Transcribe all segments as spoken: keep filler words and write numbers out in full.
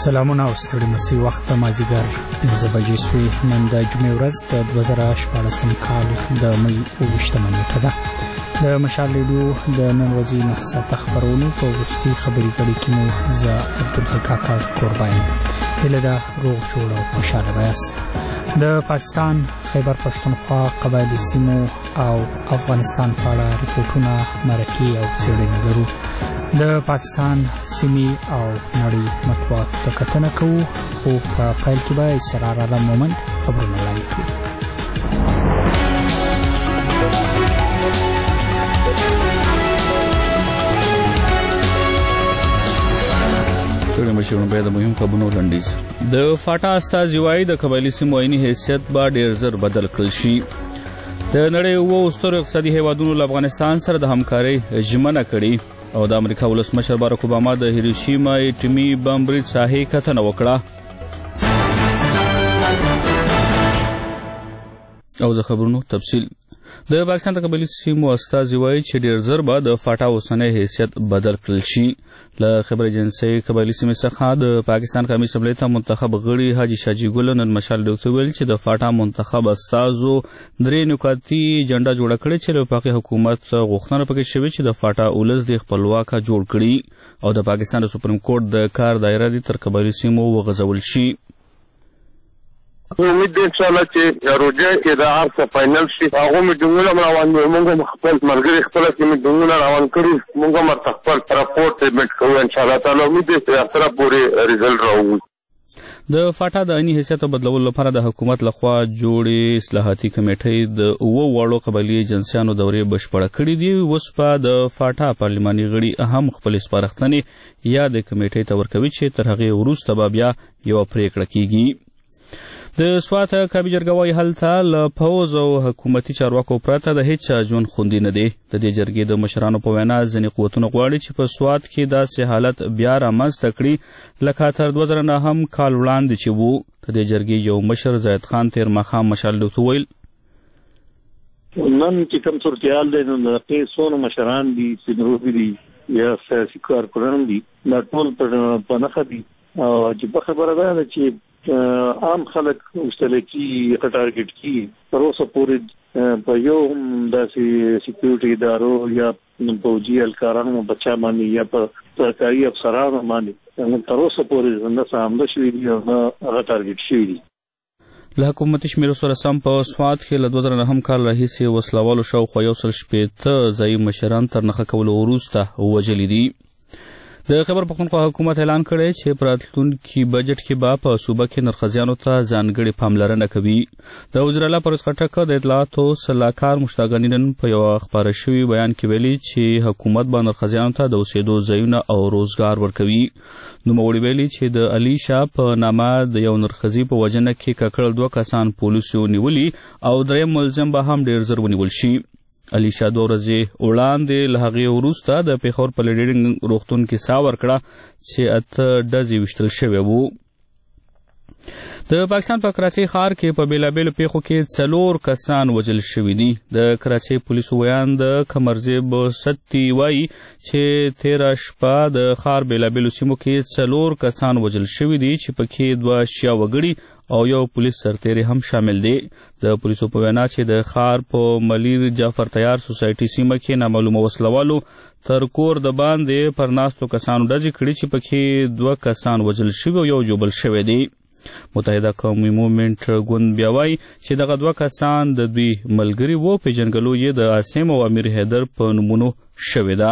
سلامونه او ستړي مسي وخت مازیګر پنځه بجې شوې. نن د جمعې ورځ د دوه زره شپاړسم کال د مې اوویشتمه نیټه ده. د مشال ریډیو د نن ورځې نهه ساعته خپرونې په وروستي خبري غړي کې مو زه عبدالحق کاکړ کوربه یم. هیله ده روغ جوړ او خوشحاله به یاست. د پاکستان خیبر پښتونخوا قبایلي سیمو او افغانستان په اړه ریپورټونه مرکې او څېړنې لرو. د پاکستان سیمې او نړۍ مطبوعاتو ته کتنه کوو، خو په پیل کې به اسرار عالم مومند خبرونه وړاندې کړو. ستړي مشرونه باید د مهم خبرونو لنډیز. د فاټا استازي وایي د قبایلي سیمو عیني حیثیت به ډېر ژر بدل کړل شي. د نړۍ اووه سترو اقتصادي هیوادونو له افغانستان سره د همکارۍ ژمنه کړې او د امریکا ولسمشر باراک اوباما د هیروشیما اټومي بم برید ساحې کتنه وکړه. او د خبرونو تفصیل. د پاکستان د قبایلي سیمو استازي وایي چې ډېر ژر به د فاټا اوسنی حیثیت بدل کړل شي. له خبر ایجنسۍ قبایلي سیمې څخه د پاکستان قومي اسمبلۍ ته منتخب غړي حاجي شاجي ګل نن مشال ریډیو ته ویل چې د فاټا منتخب استازو درې نکاتي جنډه جوړه کړې چې له وفاقي حکومت غوښتنه پکې شوې چې د فاټا اولس د خپلواکه جوړ کړي او د پاکستان د سپریم کورټ د کار دایره دې تر قبایلي سیمو وغځول شي. امید دی انشاءالله چې روجه کې دا هر څه فاینل شي. هغو میټینګونه هم روان دي، موږ هم خپل ملګري خپله کې میټینګونه روان کړي، موږ هم ورته خپل راپورټ سبمیټ کوو انشاءالله تعالی. امید دی چې اخره پورې ریزلټ راووځي. د فاټا د عیني حیثیت بدلولو لپاره د حکومت لخوا جوړې اصلاحاتي کمیټۍ د اووه واړو قبایلي ایجنسیانو دورې بشپړه کړې دي. اوس به د فاټا پارلماني غړي هم خپلې سپارښتنې یا د کمیټۍ ته ورکوي چې تر هغې وروسته به بیا یوه پرېکړه کیږي. د سوات کابي جرګه وایي هلته له پوځ او حکومتي چارواکو پرته د هیڅ چا ژوند خوندي نه دی. د دې جرګې د مشرانو په وینا ځینې قوتونه غواړي چې په سوات کې داسې حالت بیا رامنځته کړي لکه تر دوه زره نهم کال وړاندې چې وو. د دې جرګې یو مشر زاید خان تېر ماښام مشال ریډیو ته وویل نن چې کوم صورتحال دی نو د هغې څونه مشران دي، سیندروبي دي یا سیاسي کارکونان دي، دا ټول په نښه دي. او عجیبه خبره دا ده چې عام خلک مشترکي ټارګټ کی تر اوسه پورې په یو هم داسې سکیورټي ادارو یا پوځي اهلکارانو بچا باندې یا په سرکاري افسرانو باندې تر اوسه پورې نه څه حمله شوې دي او نه هغه ټارګټ شوي دي. له حکومتي شمیرو سره سم په سوات کې له دوه زره نهم کال راهیسې وسلوالو شاوخوا یو سل شپېته ځایي مشران تر نښه کولو وروسته وژلي دي. د خیبر پښتونخوا حکومت اعلان کړی چې په راتلونکي بجټ کې به په صوبه کې نرخزیانو ته ځانګړې پاملرنه کوي. د وزیراعلی پرویز خټک د اطلاعاتو سلاکار مشتاق غني نن په یوه خپاره شوي بیان کې ویلي چې حکومت به نرخزیانو ته د اوسېدو ځایونه او روزګار ورکوي. نوموړي ویلي چې د علي شاه په نامه د یو نرخزي په وژنه کې ککړ دوه کسان پولیسو نیولي او دریم ملزم به هم ډېر ژر ونیول شي. علي شاه دوه ورځې وړاندې له هغې وروسته د پېښور په لیډرینګ روغتون کې ساه ورکړه چې اته ډزې ویشتل شوی وو. د پاکستان په کراچۍ ښار کې په بېلابېلو پیښو کې څلور کسان وژل شوي دي. د کراچۍ پولیسو ویان د قمرزیب ستی وایي چې تېره شپه د ښار بېلابېلو سیمو کې څلور کسان وژل شوي دي چې پکې دوه شیا وګړي او یو پولیس سرتیری هم شامل دی. د پولیسو په وینا چې د ښار په ملیر جعفر تیار سوسایټي سیمه کې نامعلومه وسلوالو تر کور د باندې پر ناستو کسانو ډزې کړي چې پکې دوه کسان وژل شوي او یو ژوبل شوی دی. متحده قومي مومنټ ګوند بیا وایي چې دغه دوه کسان د دوی ملګري وو، پېژنګلو یې د عاصم او امیر حیدر په نومونو شوې ده.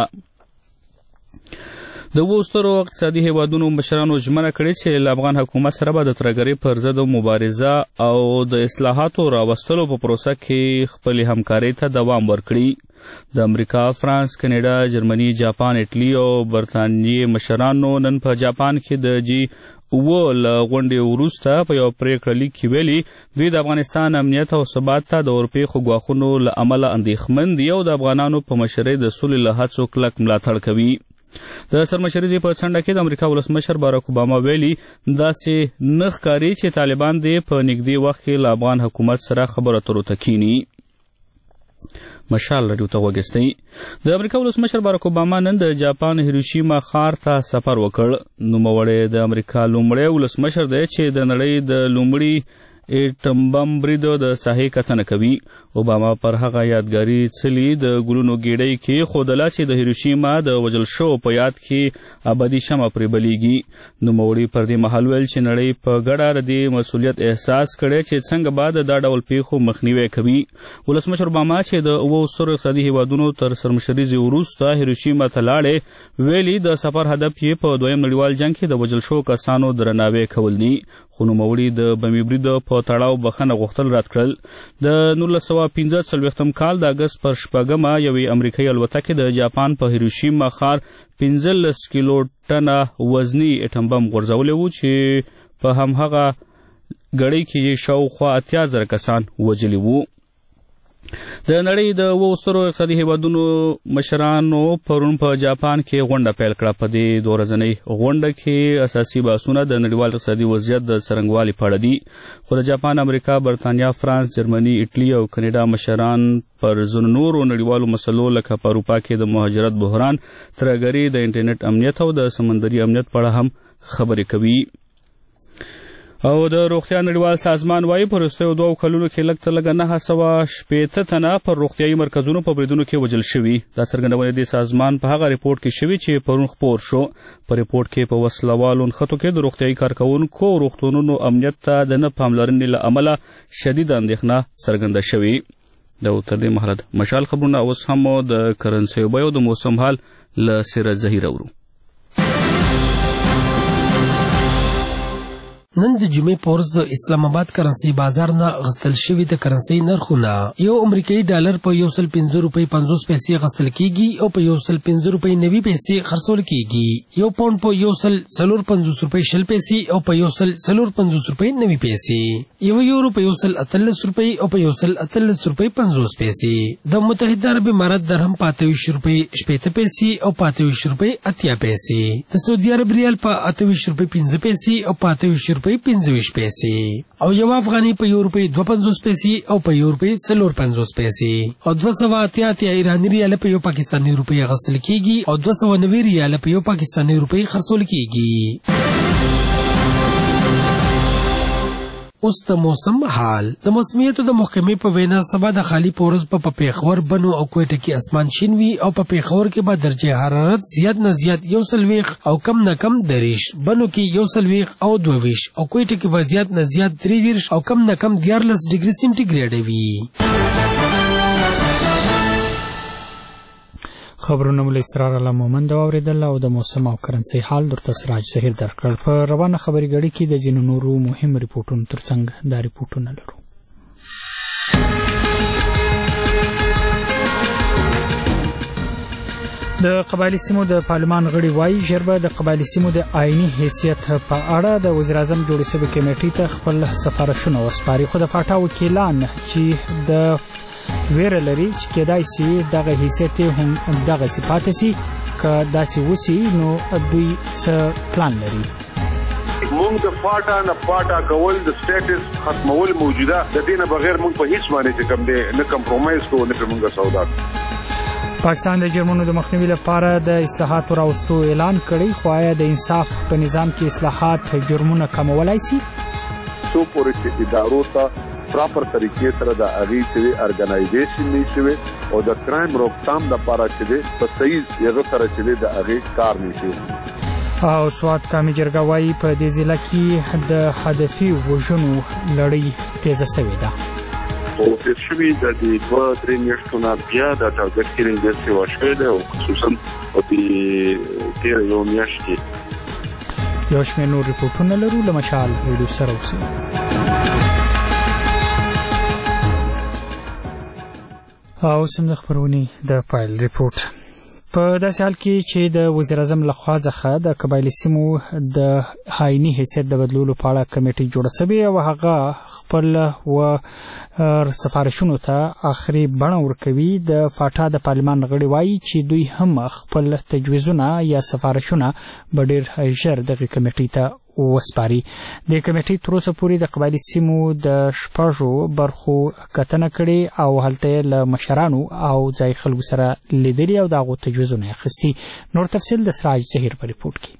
د اووه سترو اقتصادي هیوادونو مشرانو ژمنه کړې چې له افغان حکومت سره به د ترهګرۍ پر ضد مبارزه او د اصلاحاتو راوستلو په پروسه کې خپلې همکارۍ ته دوام ورکړي. د امریکا، فرانس، کاناډا، جرمني، جاپان، اټلي او برطانیې مشرانو نن په جاپان کې د جی اووه له غونډې وروسته په یو پرېکړه لیک کې ویلي دوی د افغانستان امنیت او ثبات ته د اورپېښو ګواښونو له امله اندېښمن دي او د افغانانو په مشرۍ د سولې له هڅو کلک ملاتړ کوي. د سرمشرۍ په څنډه کې د امریکا ولسمشر باراک اوباما ویلي داسې نه ښکاري چې طالبان دې په نږدې وخت کې له افغان حکومت سره خبرو اترو ته کینی. مشال راډیو ته وګورئ. د امریکا ولسمشر بارک اوباما نن د جاپان هیروشیما ښار ته سفر وکړ. نوموړی د امریکا لومړی ولسمشر دی چې د نړۍ د لومړي اټم بم برید د ساحې کتنه کوي. اوباما پر هغه یادګاري څلي د ګلونو ګېډۍ کې ښودله چې د هیروشیما د وژل شوو په یاد کې ابدي شمع پرې بلیږي. نوموړي پر دې مهال ویل چې نړۍ په ګډه د دې مسؤلیت احساس کړی چې څنګه به د دا ډول پیښو مخنیوی کوي. ولسمشر اوباما چې د اوو سترو اقتصادي هیوادونو تر سرمشریزې وروسته هیروشیما ته لاړې، ویلي د سفر هدف یې په دویم نړیوال جنګ کې د وژل شوو کسانو درناوی کول دي. خو نوموړي د بمي برید په تړاو بخښنه غوښتل رد کړل. د نولس سوه پنځه څلوېښتم کال د اګست پر شپږمه یوې امریکایي الوتکې د جاپان په هیروشیما ښار پنځلس کیلو ټنه وزني اټم بم غورځولی و چې په همهغه ګړۍ کې یې شاوخوا اتیا زره کسان وژلي وو. د نړۍ د اوو سترو اقتصادي هیوادونو مشرانو پرون په جاپان کې غونډه پیل کړه. په دې دوه ورځنۍ غونډه کې اساسي بحثونه د نړیوال اقتصادي وضعیت د څرنګوالي په اړه دي. خو د جاپان، امریکا، برطانیا، فرانس، جرمني، ایټالي او کاناډا مشران پر ځینو نورو نړیوالو مسلو لکه په اروپا کې د مهاجرت بحران، ترهګري، د انټرنیټ امنیت او د سمندري امنیت په اړه هم خبرې کوي. او د روغتیا نړیوال سازمان وایي په وروستیو دوو کلونو کې لږ تر لږه نهه سوه شپېته تنه پر روغتیایي مرکزونو په بریدونو کې وژل شوي. دا څرګندونې د سازمان په هغه ریپورټ کې شوي چې پرون خپور شو. په ریپورټ کې په وسلوالو نښتو کې د روغتیایي کارکوونکو او روغتونونو امنیت ته د نه پاملرنې له امله شدیده اندېښنه څرګنده شوې. د تر دې مهاله د مشال خبرونه اوس هم د کرنسیو بیو د موسم حال له سیرت زهیر اورو. نن د جمعې په ورځ د اسلام آباد کرنسي بازار نه غستل شوي د کرنسي نرخونه یو امریکایي ډالر په یو سل پنځه روپۍ پنځوس پیسې غستل کیږي او په یو سل پنځه روپۍ نوي پیسې خرڅول کیږي. یو پاونډ په یو سل څلور پنځوس روپۍ شل پیسې او په یو سل څلور پنځوس روپۍ نوي پیسې. یو یورو په یو سل اتلس روپۍ او په یو سل اتلس روپۍ پنځوس پیسې. د متحده عرب امارات درهم په اته ویشت روپۍ شپېته پیسې او په اته ویشت روپۍ اتیا پیسې. د سعودي عرب ریال په اته ویشت روپۍ پنځه پیسې او په اته ویشت روپۍ پنځه ویشت پیسې. او یو افغاني په یو روپۍ دوه پنځوس پیسې او په یو روپۍ څلور پنځوس پیسې. او دوه سوه اتیا اتیا ایراني ریاله په یو پاکستاني روپۍ اخیستل کیږي او دوه سوه نوي ریاله په یو پاکستاني روپۍ خرڅول کیږي. اوس د موسم حال. د موسمیاتو د محکمې په وینا سبا د خالی پورز په پیښور، بنو او کوټه کې اسمان شین وي او په پیښور کې به درجه حرارت زیات نه زیات یو سلويخ او کم نه کم دریش، بنو کې یو سلويخ او دوه ویش او کوټه کې به زیات نه زیات درې دیرش او کم نه کم دیارلس ډیګري سینټیګریډ وي. خبرونه مو له اسرار الله مومند واوریدل او د موسم او کرنسي حال درته سراج زهیر درکړل. په روانه خبري غړي کې د ځینو نورو مهم ریپورتونو ترڅنګ دا ریپورتونه لرو. د قبایلی سیمو د پارلمان غړي وایي ژر به د قبایلی سیمو د آئینی حیثیت په اړه د وزیر اعظم جوړې شوې کمیټې ته خپل سفارشونه وسپاري. خو د فاټا وکیلان چې د ویره لري چې کېدای شي دغه حیثیت هم دغسې پاتې شي، که داسې وسي نو دوی څه پلان لري. مونږ د فاټا نه فاټا کول د سټیټس ختمول موجوده د دې نه بغیر مونږ په هیڅ باندې چې کوم دی نه کمپرومایز کوو نه مونږ سودا. پاکستان د جرمونو د مخنیوي لپاره د اصلاحاتو راوستو اعلان کړی، خو آیا د انصاف په نظام کې اصلاحات جرمونه کمولای شي؟ څو پورې چې ادارو ته پراپر طریقې سره د هغې چې ارګنایزیشن نه شوی او د کرایم روکتام لپاره چې په صحیح یغه سره چې د هغې کار نه شي. او سوات کامي جرګه وایي په دې ضلع کې د هدفي وژنو لړۍ تیزه شوې ده. او تیر شوي د دې دوه درې میاشتو نه بیا د ټارګټ کیلینګ ډېر سیوا شوی دی او خصوصا په دې تېره یو میاشت کې یو شمېر نور ریپورټونه لرو. له مشال ریډیو سره اوسئ. او سم د خبرونې د پایل ریپورت. په داسې حال کې چې د وزیر اعظم لخوا څخه د قبایلي سیمو د آئیني حیثیت د بدلولو په اړه کمیټې جوړه شوې او هغه خپل و سفارشونو ته آخري بڼه ورکوي. د فاټا د پارلمان غړي وایي چې دوی هم خپل تجویزونه یا سفارشونه به ډېر ژر دغې کمیټې ته وسپاري. د کمیټې تر اوسه پورې د قبایلي سیمو د شپږو برخو کتنه کړې او هلته له مشرانو او ځای خلکو سره لیدلي او د هغو تجویزونه اخیستي. نور تفصیل د سراج ظهیر په ریپورټ کې.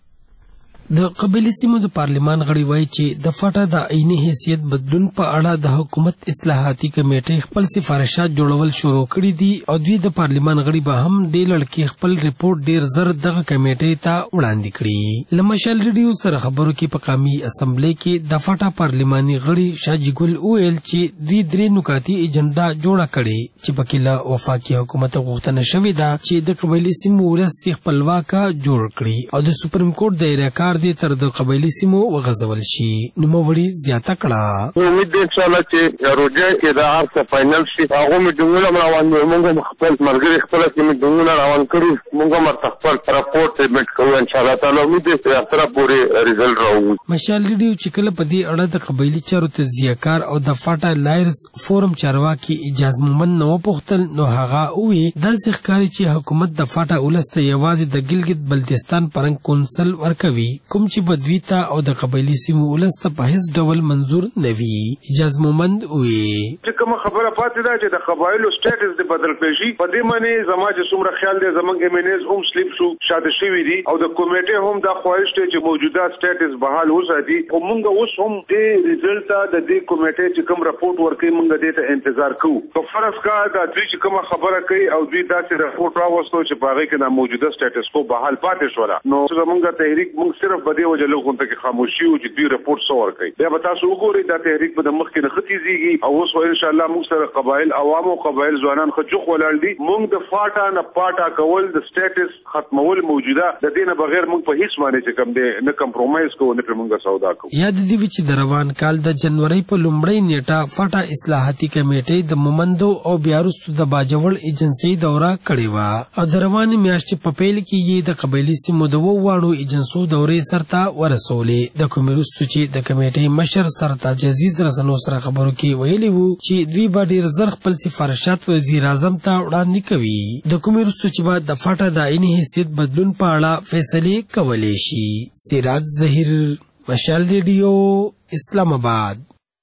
د قبایلي سیمو د پارلیمان غړي وایي چې د فاټا د عیني حیثیت بدلون په اړه د حکومت اصلاحاتي کمیټې خپل سفارشات جوړول شروع کړي دي او دوی د پارلیمان غړي به هم د لړکې خپل ریپورت ډیر زر دغه کمیټې ته وړاندې کړي. لمشال ریډیو سره خبرو کې په قومي اسمبلی کې د فاټا پارلیماني غړي شاجي ګل وویل چې دوی درې نکاتي ایجنډا جوړه کړي چې پکې له وفاقي حکومت غوښتنه شوې ده چې د قبایلي سیمو ولس خپلواکه جوړ کړي او د سپریم کورټ د اراکار دې تر د قبایلي سیمو وغځول شي. نوموړي زیاته کړه امید دې ان شاء الله چې روجه کې د هر څه فائنل شي. هغه مې ډنګونه روان دي، موږ خپل مرګري خپل کې مې ډنګونه روان کړو، موږ مرته خپل راپورټ سبمټ کوو ان شاء الله تعالی. امید دې چې تر پورې ریزلټ راوړي. مشال ریډیو چې کله په دې اړه د قبایلي چارو تجزیه‌کار او د فاټا لایرز فورم چارواکي اجاز مومن نو پوښتل نو هغه وی داسې ښکاري چې حکومت د فاټا ولس ته یوازې د ګلګت بلتستان پرنګ کونسل ورکوي کوم چې بدوی ته او د قبایلي سیمو ولس ته په هیڅ ډول منظور نه وي. اجاز مومند وی چې کومه خبره پاتې ده چې د قبایلو سټیټس د بدل کړي په دې معنی زما چې څومره خیال دی زمونږ ایمنیز هم سلیپ شو شاته شوی دي او د کمیټې هم دا خواهش دی چې موجوده سټیټس بحال وساتي او موږ اوس هم د ریزلټ د دې کمیټې چې کوم راپورټ ورکړي موږ دې ته انتظار کوو. په فرض کا دا دوی چې کومه خبره کوي او دوی داسې راپورټ راوستو چې په هغه کې د موجوده سټیټس کو بحال پاتې شولا نو زمونږ تحریک موږ صرف بده وجه له غونډه کې خاموشي او چې دوی راپورټ سو ورکړي. بیا به تاسو وګورئ دا تحریک به د مخ کې نه ختیږي او اوس ان شاء الله موږ سره قبایل عوام او قبایل ځوانان خجوخ ولاړ دي. موږ د فاټا نه پاټا کول د سټیټس ختمول موجوده د دې نه بغیر موږ په هیڅ معنی چې کوم دی نه کمپرومایز کوو نه پر موږ سودا کوو. یاد دی چې د روان کال د جنوري په لومړۍ نیټه فاټا اصلاحاتي کمیټې د مومندو او بیا وروسته د باجوړ ایجنسی دوره کړې و او د روانې میاشتې په پیل کې یې د قبایلي سیمو د وواړو ایجنسو دورې سرته ورسولې. د کومې وروسته چې د کمیټې مشر سرتاج عزیز رسنو سره خبرو کې ویلي وو چې دوی به ډېر زر خپل سفارشات وزیر اعظم ته وړاندې کوي. د کومې وروسته چې به د فاټا د عیني حیثیت بدلون په اړه فیصلې کولی شي. سراج ظهیر، مشال ریډیو، اسلام آباد.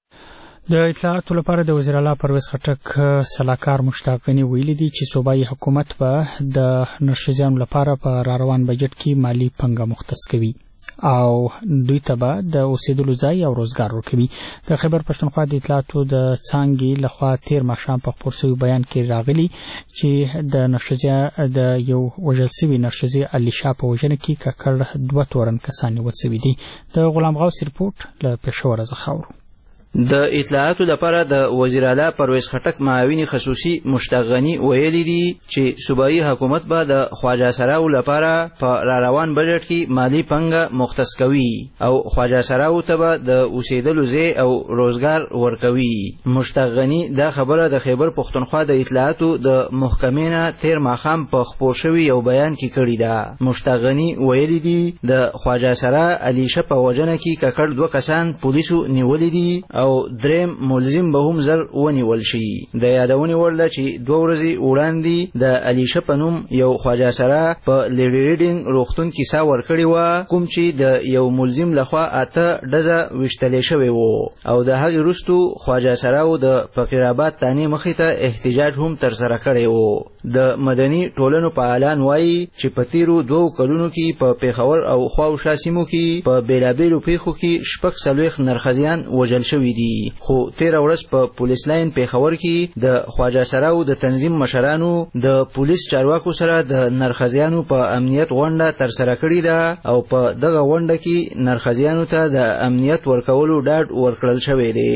د اطلاعاتو لپاره د وزیر اعلی پرویز خټک سلاکار مشتاق غني ویلي دي چې صوبایي حکومت به د نرښځیانو لپاره په راروان بجټ کې مالی پنګه مختص کوي او دوی ته به د اوسېدلو ځای او روزګار ورکوي. د خیبر پښتونخوا د اطلاعاتو د څانګې لخوا تیر ماښام په خپور شوي بیان کې راغلي چې د نرښځیا د یو وژل شوي نرښځې علیشا په وژنه کې ککړ دوه تورن کسان نیول شوي دي. د غلام غوث رپورټ له پېښوره څخه اورو. د اطلاعاتو لپاره د وزیر اعلی پرویز خټک معاون خصوصي مشتاق غني ویلي دي چې صوبایي حکومت به د خواجه سراو لپاره په را روان بجټ کې مالی پنګه مختص کوي او خواجه سراو ته به د اوسېدلو ځای او روزګار ورکوي. مشتاق غني دا خبره د خیبر پښتونخوا د اطلاعاتو د محکمې نه تیر ماښام په خپور شوي یو بیان کې کړې ده. مشتاق غني ویلي دي د خواجه سرا علیشه په وژنه کې ککړ دوه کسان پولیسو نیولي دي او دریم ملزم به هم زر ونیول شي. د یادونې وړ ده چې دوه ورځې وړاندې د علیشه په نوم یو خواجه سرا په لیډي ریډینګ روغتون کې ساه ورکړې وه کوم چې د یو ملزم لخوا اته ډزه ویشتلی شوی و او د هغې وروستو خواجه سراو د فقیرآباد تانې مخې ته احتجاج هم ترسره کړی و. د مدني ټولنو فعالان وایي چې په تیرو دوو کلونو کې په پیښور او خواوشا سیمو کې په بېلابېلو پیښو کې شپږ څلوېښت نرښځیان وژل شوي دي. خو تیره ورځ په پولیس لاین پیښور کې د خواجه سراو د تنظیم مشرانو د پولیس چارواکو سره د نرښځیانو په امنیت غونډه ترسره کړې ده او په دغه غونډه کې نرښځیانو ته د امنیت ورکولو ډاډ ورکړل شوی دی.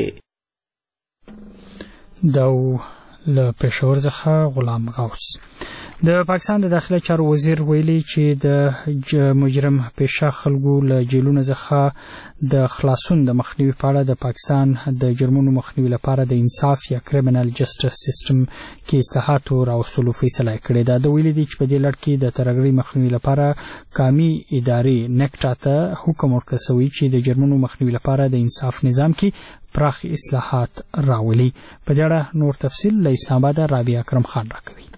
دا له پېښور څخه غلام غوث. د پاکستان د داخله چارو وزیر ویلي چې د مجرم پیشه خلکو له جیلونو څخه د خلاصون د مخنیوي په اړه د پاکستان د جرمونو مخنیوي لپاره د انصاف یا کریمینل جسټس سیستم کې اصلاحاتو راوستلو فیصله کړې ده. د ویلي دي چې په دې لړ کې د ترهګرۍ مخنیوي لپاره قومي ادارې نیکټا ته حکم ورکړی شوی چې د جرمونو مخنیوي لپاره د انصاف نظام کې پراخ اصلاحات راولي. په دې اړه نور تفصیل له اسلام آباد رابعه اکرم خان راکوي.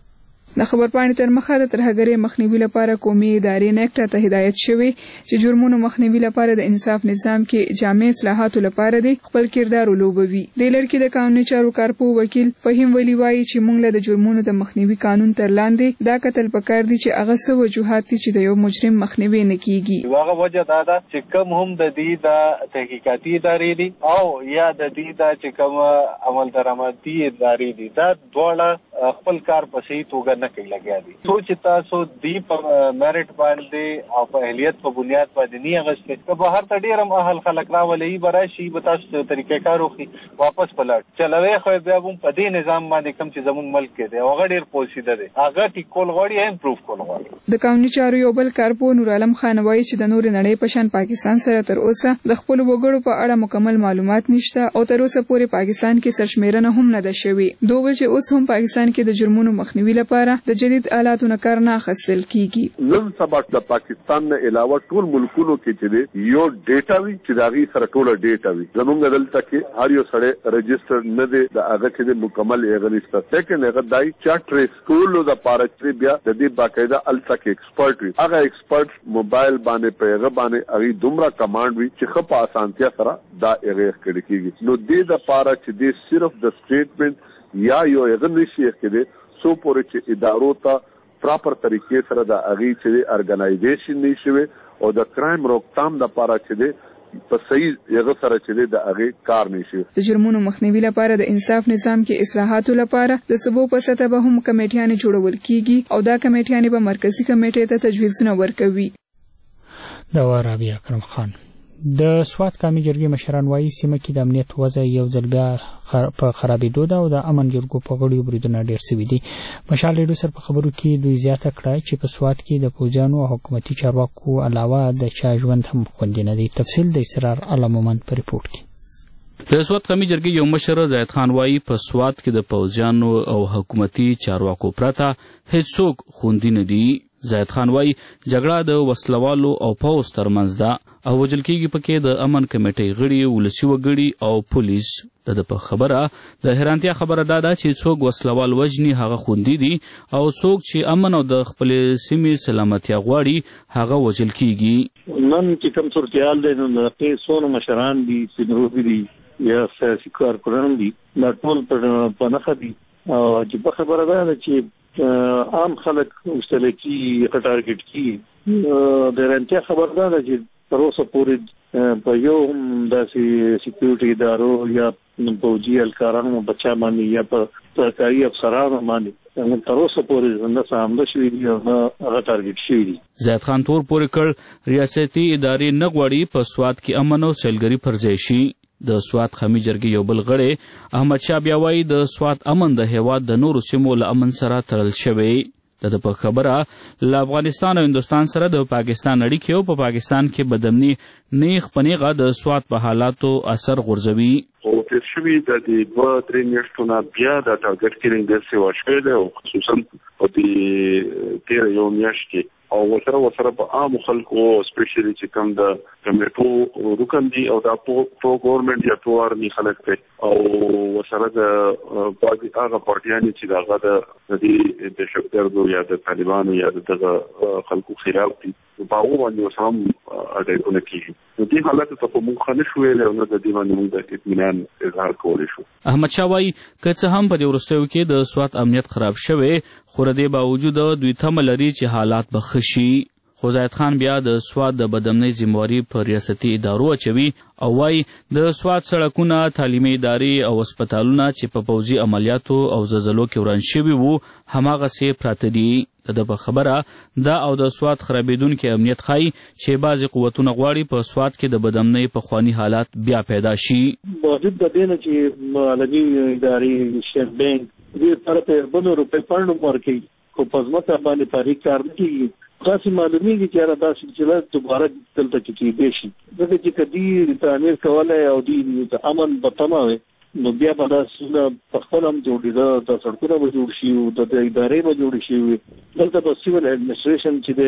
د خبرپاڼې تر مخه د ترهګرۍ مخنیوي لپاره قومي ادارې نیکټا ته هدایت شوی چې جرمونو مخنیوي لپاره د انصاف نظام کې جامع اصلاحاتو لپاره دی خپل کردار ولوبوي. د لړ د قانوني چارو کارپو وکیل فهیم ولی وایي چې موږ له د جرمونو د مخنیوي قانون تر لاندې دا کتل پکار دي چې هغه څه وجوهات دي چې د یو مجرم مخنیوي نه کیږي. هغه وجه دا ده چې کوم هم د دې د تحقیقاتي ادارې دي او یا د دې د چې کوم عمل درآمدي ادارې دي دا دواړه خپل کار په صحیح توګه نه کوي لګیا دي. سوچ تاسو دی په میرټ باندې او په اهلیت په بنیاد باندې نه غوښتي که بهر ته ډیر هم اهل خلک راولي براشي به تاسو طریقې کار وکړي واپس پلاټ چلوي خو بیا هم په دې نظام باندې کوم چې زموږ ملک کې دی هغه ډیر پوسیده دی هغه ټیکول غوړي امپروف کول غواړي. د قانوني چارو یو بل کارپو نور عالم خان وایي چې د نور نړۍ په شان پاکستان سره تر اوسه د خپل وګړو په اړه مکمل معلومات نشته او تر اوسه پورې پاکستان کې سرشمیرنه هم نه ده شوې. دوی چې اوس هم پاکستان کې د جرمونو مخنیوي لپاره د جدید آلاتو نه کار نه اخیستل کیږي. نن سبا د پاکستان نه علاوه ټول ملکونو کې چې یو ډیټا وی چې داغي سره ټول ډیټا وی زمونږ دلته کې هر یو سره رجستر نه دی د هغه چې مکمل ایغلیسته سیکنډ هغه دای چارټ ریس کولو د پارچري بیا د دې باقاعده الټا کې ایکسپرت وي هغه ایکسپرت موبایل باندې پیغه باندې هغه دومره کمانډ وی چې خپ اسانتیا سره دا ایغه کړی کیږي. نو دې د پاره چې دې صرف د سټیټمنټ یا یو ایغه نشي کېده سو پورې چې ادارو ته پراپر طریقې سره د اغي چې ارګنایزیشن نشوي او د کرایم روکتام د پاره چې په صحیح یغه سره چې د اغي کار نشي. د جرمونو مخنیوي لپاره د انصاف نظام کې اصلاحاتو لپاره د سبو په سطح به هم کمیټیانې جوړول کیږي او دا کمیټیانې به مرکزی کمیټې ته تجویزونه ورکوي. دا و رابعه اکرم خان. د سوات قومي جرګې مشران وایي سیمه کې د امنیت وضع یو ځل بیا په خرابېدو ده او د امن جرګو په غړیو بریدونه ډېر سوي دي. مشال ریډیو سره په خبرو کې دوی زیاته کړه چې په سوات کې د پوځیانو او حکومتي چارواکو علاوه د چا ژوند هم خوندي نه دی. تفصیل د اسرار علمومند په ریپورت کې. د سوات قومي جرګې یو مشر زید خان وایي په سوات کې د پوځیانو او حکومتي چارواکو پرته هیڅوک خوندي نه دي. زید خان وایي جګړه د وسلوالو او پوځ ترمنځ ده او وجل کېږي پکې د امن کمیټې غړي ولسي وګړي او پولیس. د په خبره د حیرانتیا خبره دا ده چې څوک وسلوال وجني هغه خوندي دي او څوک چې امن او د خپل سیمې سلامتیا غواړي هغه وجل کېږي. نن چې کوم صورتحال دی نو د څو مشران دي سینروي دي یا سیاسي کارکونان دي دا ټول په نخښه دي او چې په خبره ده چې عام خلک مستلکی ټارګټ کی د رنټیا خبر ده چې تر اوسه پورې په یو داسې سکیورټي ادارو یا پوځي اهلکارانو بچا باندې یا په سرکاري افسرانو باندې تر اوسه پورې نه سامده شوي دي او نه هغه ټارګټ شوي دي. زید خان تور پورې کړ ریاستي ادارې نه غواړي په سوات کې امن او سیلګري پر ځای شي. د سوات قومي جرګې یو بل غړی احمد شاه بیا وایي د سوات امن د هیواد د نورو سیمو له امن سره تړل شوی. د په خبره له افغانستان او هندوستان سره د پاکستان اړیکې او په پاکستان کې بدامني نیغ پنیغه د سوات په حالاتو اثر غورځوي. او تر شوي د دې دوه درې میاشتو نه بیا د ټارګټ کیلینګ داسې وشوی دی او خصوصا په دې تېره یو میاشت کې او ورسره ورسره په عامو خلکو سپیشلی چې کوم د کمیټو رکن دي او دا پرو ګورنمنت یا پرو آرمي خلک دی او ورسره د بعضې هغه پارټیانې چې د هغه د دې دهشتګردو یا د طالبانو یا د دغه خلکو خلاف دي په هغو باندې ورسره هم اټیکونه کېږي. نو دې حالاتو ته په موږ ښه نه شو ویلی او نه د دې باندې موږ د اطمینان اظهار کولی شو. احمد شاه وایي که څه هم په دې وروستیو کې د سوات امنیت خراب شوی خو د دې باوجود دوی تمه لري چې حالات به ښه شي. خو زید خان بیا د سوات د بدامنۍ ذمهواري په ریاستي ادارو اچوي او وایي د سوات سړکونه تعلیمي ادارې او هسپتالونه چې په پوځي عملیاتو او زلزلو کې وران شوي وو هماغسې پراته دي. د په خبره دا او د سوات خرابېدونکي امنیت ښایي چې بعضې قوتونه غواړي په سوات کې د بدامنۍ پخواني حالات بیا پیدا شي. باوجود د دې نه چې عالمي ادارې شیټ بینک دې لپاره په اربنو روپۍ فنډ ورکوي خو په ځمکه باندې تاریخ کار نه کېږي. داسې معلومیږي چې هغه داسې چې دوباره دلته کې کېدی شي ځکه چې که دوی تعمیر کولی او دوی د امن په تمه وي نو بیا به دا سونه په خپل هم جوړېده د سړکونه به جوړ شي د ادارې به جوړې شي وي دلته به سیول ایډمنسټریشن چې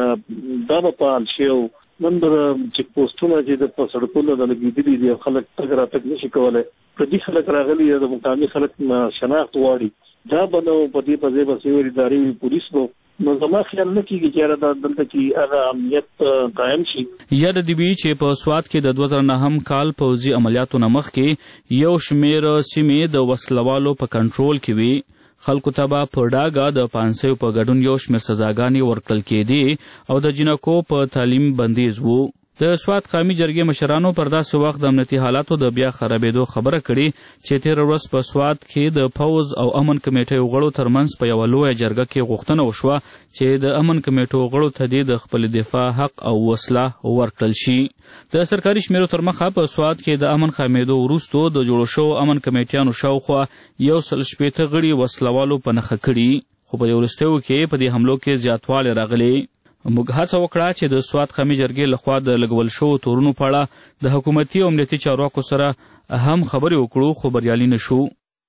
دی دا به فعال شي او نن به چیک پوسټونه چې د په سړکونو د لګېدلي دي خلک تګ راتګ نشي کولی پردي خلک راغلي د مقامي خلک شناخت غواړي دا بنو په دې په ځای به سیوري ادارې پولیس وو نو زما خیال نه کیږي چې را د دلته کې هغه امنیت قائم شي. یاد دی وی چې په سواد کې د دوه زره نهم کال پوځي عملیاتو نمخ کې یو شمیر سیمې د وسلوالو په کنټرول کې وي. خلکو ته به په ډاګه د پانسیو په ګډون یو شمیر سزاګانې ورکړل کېدې او د جنکو په تعلیم بندیز وو. د سواد قومي جرګې مشرانو پر داسې وخت د امنیتي حالاتو د بیا خرابېدو خبره کړې چې تېره ورځ په سواد کې د پوځ او امن کمیټې غړو ترمنځ په یوه لویه جرګه کې غوښتنه وشوه چې د امن کمیټو غړو ته دې د خپل دفاع حق او وسله ورکړل شي. د سرکاري شمیرو تر مخه په سواد کې د امن خامېدو وروستو د جوړو شوو امن کمیټیانو شاوخوا یو سل شپېته غړي وسلوالو په نښه کړي، خو په دې وروستیو کې په دې حملو کې زیاتوالی راغلی. موږ هڅه وکړه چې د سواد قومي جرګې لخوا د لګول شوو تورونو په اړه د حکومتي او امنیتي چارواکو سره هم خبرې وکړو، خو بریالي نه شو.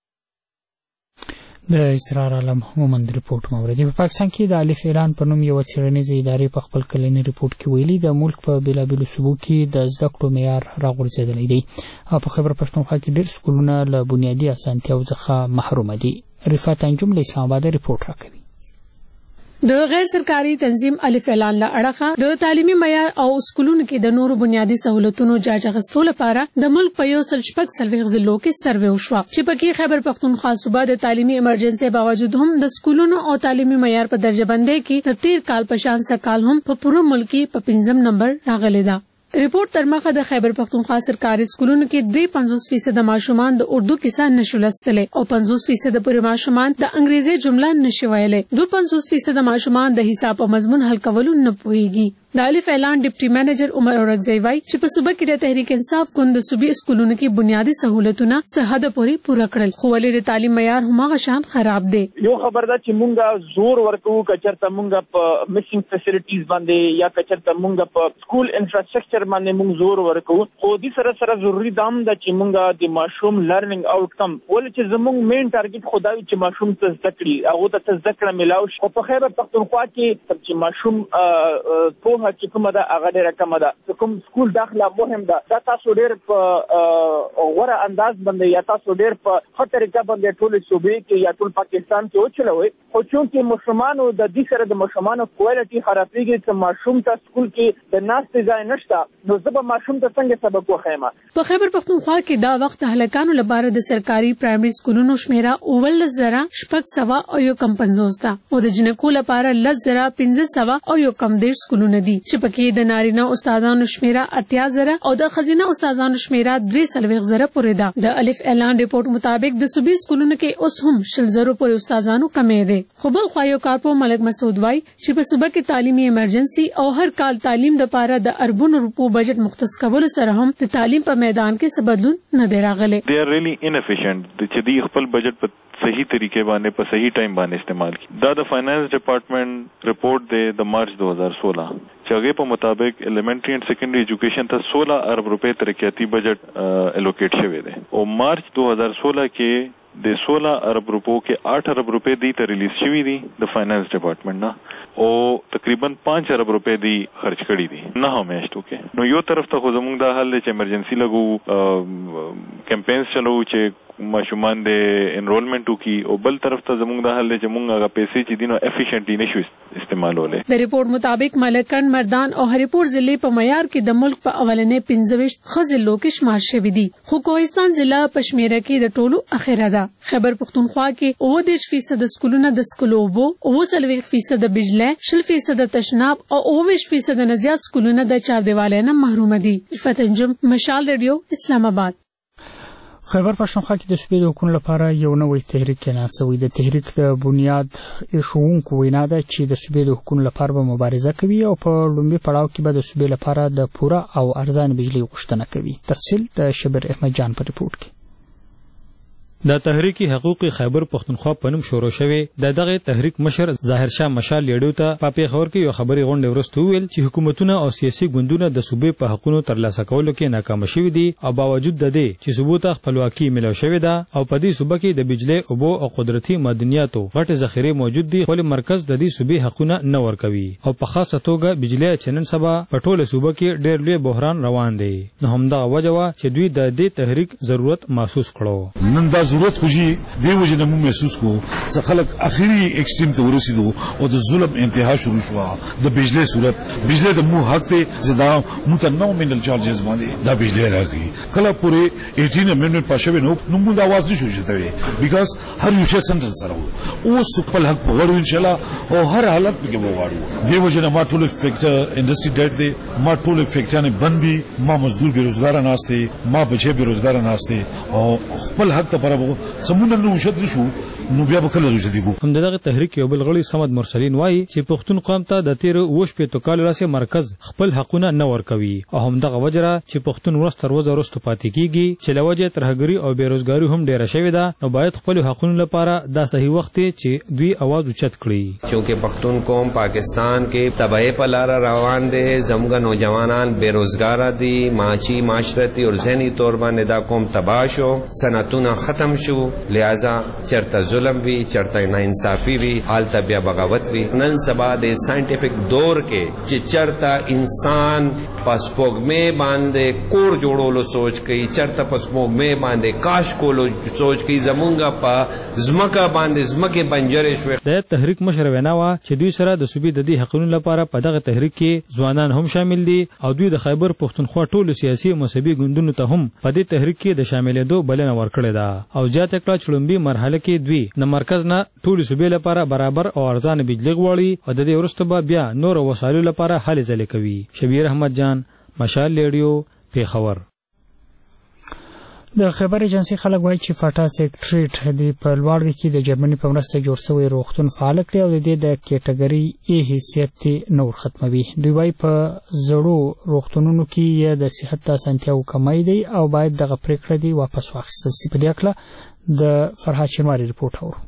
د اسرار عالم مومند رپورټ موردی. په پاکستان کې د الف اعلان په نوم یو څېړنیزه ادارې په خپل کلنی رپورټ کې ویلي د ملک په بیلابیلو صوبو کې د زده کړو معیار راغورځېدلی دی او په خیبر پښتونخوا کې ډېر سکولونه له بنیادي اسانتیاوو څخه محرومه دي. رفعت انجم له اسلام آباد رپورټ راکوي. د غیر سرکاري تنظیم الف اعلان له اړخه د تعلیمي معیار او سکولونو کې د نورو بنیادي سہولتونو جاج اخیستو لپاره د ملک په یو سل شپږ څلوېښت ضلعو کې سروې وشوه چې پکې خیبر پښتونخوا صوبه د تعلیمي ایمرجنسي باوجود هم د سکولونو او تعلیمي معیار په درجه بندۍ کې د تیر کال په شان سکال هم په پوره ملک کې په پنځم نمبر راغلی ده. Report तर्मखा د خیبر پختونخوا سرکاري سکولونو کې درې پنځوس فیصد ماشومان د اردو کیسه نشو لوستلی او پنځوس فیصد پورې ماشومان د انګریزي جمله نشي ویلی. دوه پنځوس فیصد ماشومان د حساب او مضمون حل کولو نه پوهیږي. د الف اعلان ډیپټي منیجر عمر اورکزی وایي چې په صوبه کې د تحریک انصاف ګوند د صوبې سکولونو کې بنیادي سہولتونه څه حد پورې پوره کړل، خو ولې د تعلیم معیار هماغه شان خراب دی. یو خبر ده چې مونږه زور ورکو کچرته مونږه په میسنګ فیسیلیټیز باندې یا کچرته مونږه په سکول انفراستراکچر باندې مونږ زور ورکو، خو دې سره سره ضروري دام ده چې مونږه د ماشوم لرنینګ آوټکم ولې چې زموږ مین ټارګټ خدای چې ماشوم ته زده کړي هغه ته زده کړه ملاو شي. په خیبر پختونخوا کې چې ماشوم په چې کومه ده هغه ډېره کمه ده. کوم سکول داخله مهم ده دا تاسو ډېر په غوره انداز باندې یا تاسو ډېر په ښه طریقه باندې ټول صوبې کې یا ټول پاکستان کې وچلوئ، خو چونکې ماشومانو د دې سره د ماشومانو کوالټي خرابېږي چې ماشوم ته سکول کې د ناستې ځای نشته، نو زه به ماشوم ته څنګه سبق وښیم. په خیبر پختونخوا کې دا وخت هلکانو لپاره د سرکاري پرایمري سکولونو شمیره اوولس زره شپږ سوه او یو کم پنځوس ده او د جنکو لپاره لس زره پنځه سوه او یو کم دېرش سکولونه دي چې پکې د نارینه استادانو شمیره اتیا زره او د ښځینه استادانو شمیره درې څلوېښت زره پورې ده. د الف اعلان ریپورت مطابق د صوبې سکولونو کې اوس هم شل زرو پورې استادانو کمې دی. خو بل خوا یو کارپو ملک مسعود وایي چې په صوبه کې تعلیمي ایمرجنسي او هر کال تعلیم لپاره د اربونو روپو بجټ مختص کولو سره هم د تعلیم په میدان کې څه بدلون نه دی راغلی. They are really inefficient چې دوی خپل بجټ په صحیح طریقې باندې په صحیح ټایم باندې استعمال کی. دا د فائنانس ډپارټمنټ رپورٹ دی د مارچ دو ہزار سولہ چې هغه په مطابق ایلیمنټری اینڈ سیکنډري ایجوکیشن ته سولہ ارب روپے ترقیاتی بجٹ الوکیٹ شوی دی او مارچ دو ہزار سولہ کې د سولہ ارب روپو کې آٹھ ارب روپے دی ته ریلیز شوی دی د فائنانس ډپارټمنټ نه او تقریبا پانچ ارب روپے دی خرچ کړي دي نه همیشتو کې. نو یو طرف ته خو زموږ دا حل چې ایمرجنسي لګو کمپینز چلو چې ماشومان د انرولمنٹ وکي او بل طرف ته زموږ دا حل چې موږ هغه پیسې چې دینو افیشنټلی نشو استعمالوله. د ریپورت مطابق ملکن مردان او هریپور ضلع په معیار کې د ملک په اولنې پنځه ویشت ضلعو کې شمار شوي دي، خو کوهستان ضلع په شمیره کې د ټولو اخره ده. خیبر پختونخوا کې اووه دېرش فیصد سکولونه د سکولو اوبو، اووه څلوېښت فیصد بجلی، شل فیصد تشناب او اووه ویشت فیصد نه زیات سکولونه د چاردیوالۍ نه محروم دي. رفعت انجم، مشال ریډیو، اسلام آباد. خیبر پښتونخوا کې د صوبې د حکومت لپاره یو نوی تحریک اعلان شوی. د تحریک د بنیاد ایښوونکو وینا ده چې د صوبې د حکومت لپاره به مبارزه کوي او په لومړي پړاو کې به د صوبې لپاره د پوره او ارزان بجلی غوښتنه کوي. تفصیل د شبر احمد جان په ریپورت کې. د تحریک حقوق خیبر پختونخوا په نوم شروع شوی د دغه تحریک مشر ظاهر شاه مشال لیډو ته په پیښور کې یو خبري غونډه ورسته ویل چې حکومتونه او سیاسي ګوندونه د صوبې په حقونو ترلاسه کولو کې ناکام شوي دي او باوجود د دې چې صوبو ته خپلواکي ملو شوې ده او په دې صوبه کې د بجلی اوبو او قدرتي معدنیاتو غټ ذخیره موجود دي، خو مرکز د دې صوبې حقونه نه ورکوي او په خاصه توګه بجلی چې نن سبا په ټوله صوبه کې ډېر لوی بحران روان دی. نو همدا وجه وا چې دوی د دې تحریک ضرورت محسوس کړو. نن دا ضرورت خوږي دی وجه نه مو محسوس کو چې خلک اخري ایکسټریم ته ورسېدو او د ظلم انتها شروع شو د بجلی صورت بجلی د مو حق ته زدا مو ته نو منل چارجز باندې دا بجلی راغی کله پورې اټین امندمنت پښه نو نو موږ د आवाज نشو جوړوي بیکاز هر یو شی سنټرل سره وو او خپل حق وغواړو ان شاء الله او هر حالت کې وغواړو دی وجه نه ما ټول فیکټر انډستری ډیټ دی ما ټول فیکټرانه بندي ما مزدور بیروزګار ناشته ما بچي بیروزګار ناشته او خپل حق ته پربو سمونه نو شد شو نو بیا به کله رسیدګو هم دغه تحریک یو بل غړي سمد مرسلین وایي چې پښتون قوم ته د تیر وش په توکال راسه مرکز خپل حقونه نه ورکوي او هم دغه وجره چې پښتون ورس تر وزه ورستو پاتې کیږي چې لوجه ترهګری او بیروزګاری هم ډیره شوې ده نو باید خپل حقوقو لپاره دا صحیح وخت چې دوی आवाज اوچت کړي چونکه پښتون قوم پاکستان کې تباہی په لار روان دي زموږ نوجوانان بیروزګار دي ماچی معاشرتي او ذهني تور باندې دا قوم تباہ شو سنتونه ختم شو لہذا چرته ظلم وی چرته ناانصافي وی حالت بیا بغاوت وی نن سبا د ساينټیفیک دور کې چې چرته انسان پسپوګمه باندې کور جوړولو سوچ کوي چرته پسپوګمه باندې کاش کولو سوچ کوي زمونږه په زمکه باندې زمکه بنجرې شوې د تحریک مشر ویناوه چې دوی سره د صوبې د دې حقوقو لپاره په دغه تحریک کې ځوانان هم شامل دي او دوی د خیبر پښتونخوا ټولو سیاسي او مذهبي ګوندونو ته هم په دې تحریک کې د شاملېدو بلنه ورکړې ده او زیاته کړه چې لومبي مرحله کې دوی د مرکز نه ټول صوبې لپاره برابر او ارزان بجلی غواړي او د دې وروسته بیا نور وسایلو لپاره هلې ځلې کوي شبیر احمد جان مشال لیډیو پیښور د خبر ایجنسی خلک وایي چې فاټا سیکریټریټ د په لوړګي کې د جرمني په مرسته جوړ شوی روغتون فعال کړی او د دې د کیټګوري ای حیثیت نور ختموي دوی وايي په زړو روغتونونو کې یا د صحت اسانتیاو کمای دی او باید دغه پریکړه دی واپس واخیستل شي په دې اړه د فرهاد شینواری رپورټ اورو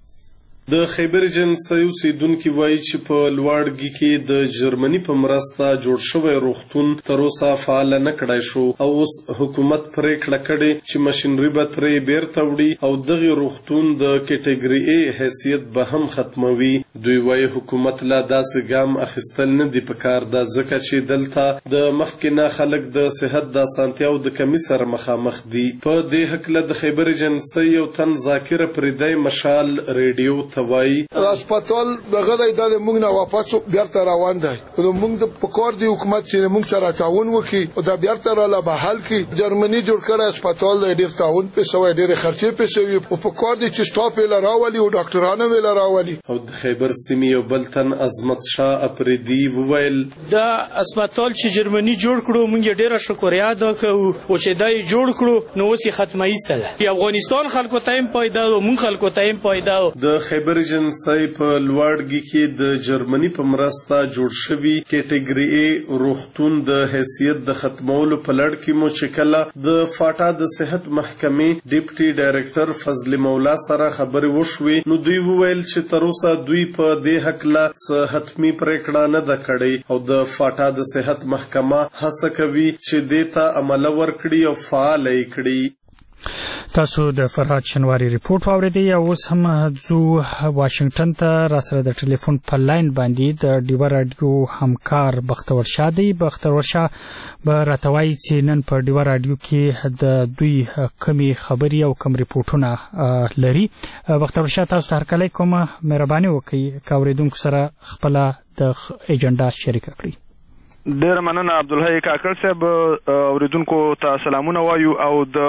د خیبر ایجنسی اوسیدونکو وایي چې په لوړګي کې د جرمني په مرسته جوړ شوی روغتون تر اوسه فعال نه کړای شو او اوس حکومت پریکړه کړې چې ماشينري به ترې بیرته وړي او دغه روغتون د کیټګوري ای حیثیت به هم ختموي دوی وایي حکومت لا داسې ګام اخیستل نه دی پکار د ځکه چې دلته د مخکینه خلک د صحت د اسانتیاو د کمی سره مخامخ دي په دې حق د خیبر ایجنسی یو تن ذاکر پردای مشال ریډیو توای هسپتال دغه د موږ نه واپس بیرته روان دی نو موږ د پکور دی حکومت چې موږ سره تعاون وکړي او دا بیرته را بحال کړي جرمني جوړ کړی هسپتال د ډیر تعاون په سوې ډیر خرچې په سوې او پکور دی چې سټاپ یې لراولي او ډاکټرانو یې لراولي او د خیبر سیمې یو بلتن عظمت شاه اپریدي وویل دا هسپتال چې جرمني جوړ کړو موږ ډیر شکریا ادا کوو او چې دا جوړ کړو نو اوس یې ختمایي سره په افغانستان خلکو ته هم پایدا او موږ خلکو ته هم پایدا د خیبر ایجنسی په لوړګي کې د جرمني په مرسته جوړ شوی کیټګوري ای روغتون د حیثیت د ختمولو په لړ کې مو چې کله د فاټا د صحت محکمې ډیپټي ډایریکټر فضل مولا سره خبرې وشوې نو دوی وویل چې تر اوسه دوی په دې حق لا حتمی پریکړه نه ده کړې او د فاټا د صحت محکمه هڅه کوي چې دې ته عمل ورکړي او فعال یې کړي تاسو د فرهاد شینواری رپورټ واوریدئ او اوس هم ځو واشنگټن ته را سره د ټلیفون په لاین باندې د ډیوا رادیو همکار بختور شاه دی بختور شاه به راته وایي چې نن په ډیوا رادیو کې د دوی کمی خبري او کم رپورټونه لري بختور شاه تاسو ته هرکلی کوم مهرباني وکړئ که اورېدونکو سره خپله د ایجنډا شریکه کړئ ډیر مننه عبدالحی کاکړ صاحب اوریدونکو ته سلامونه وایو او د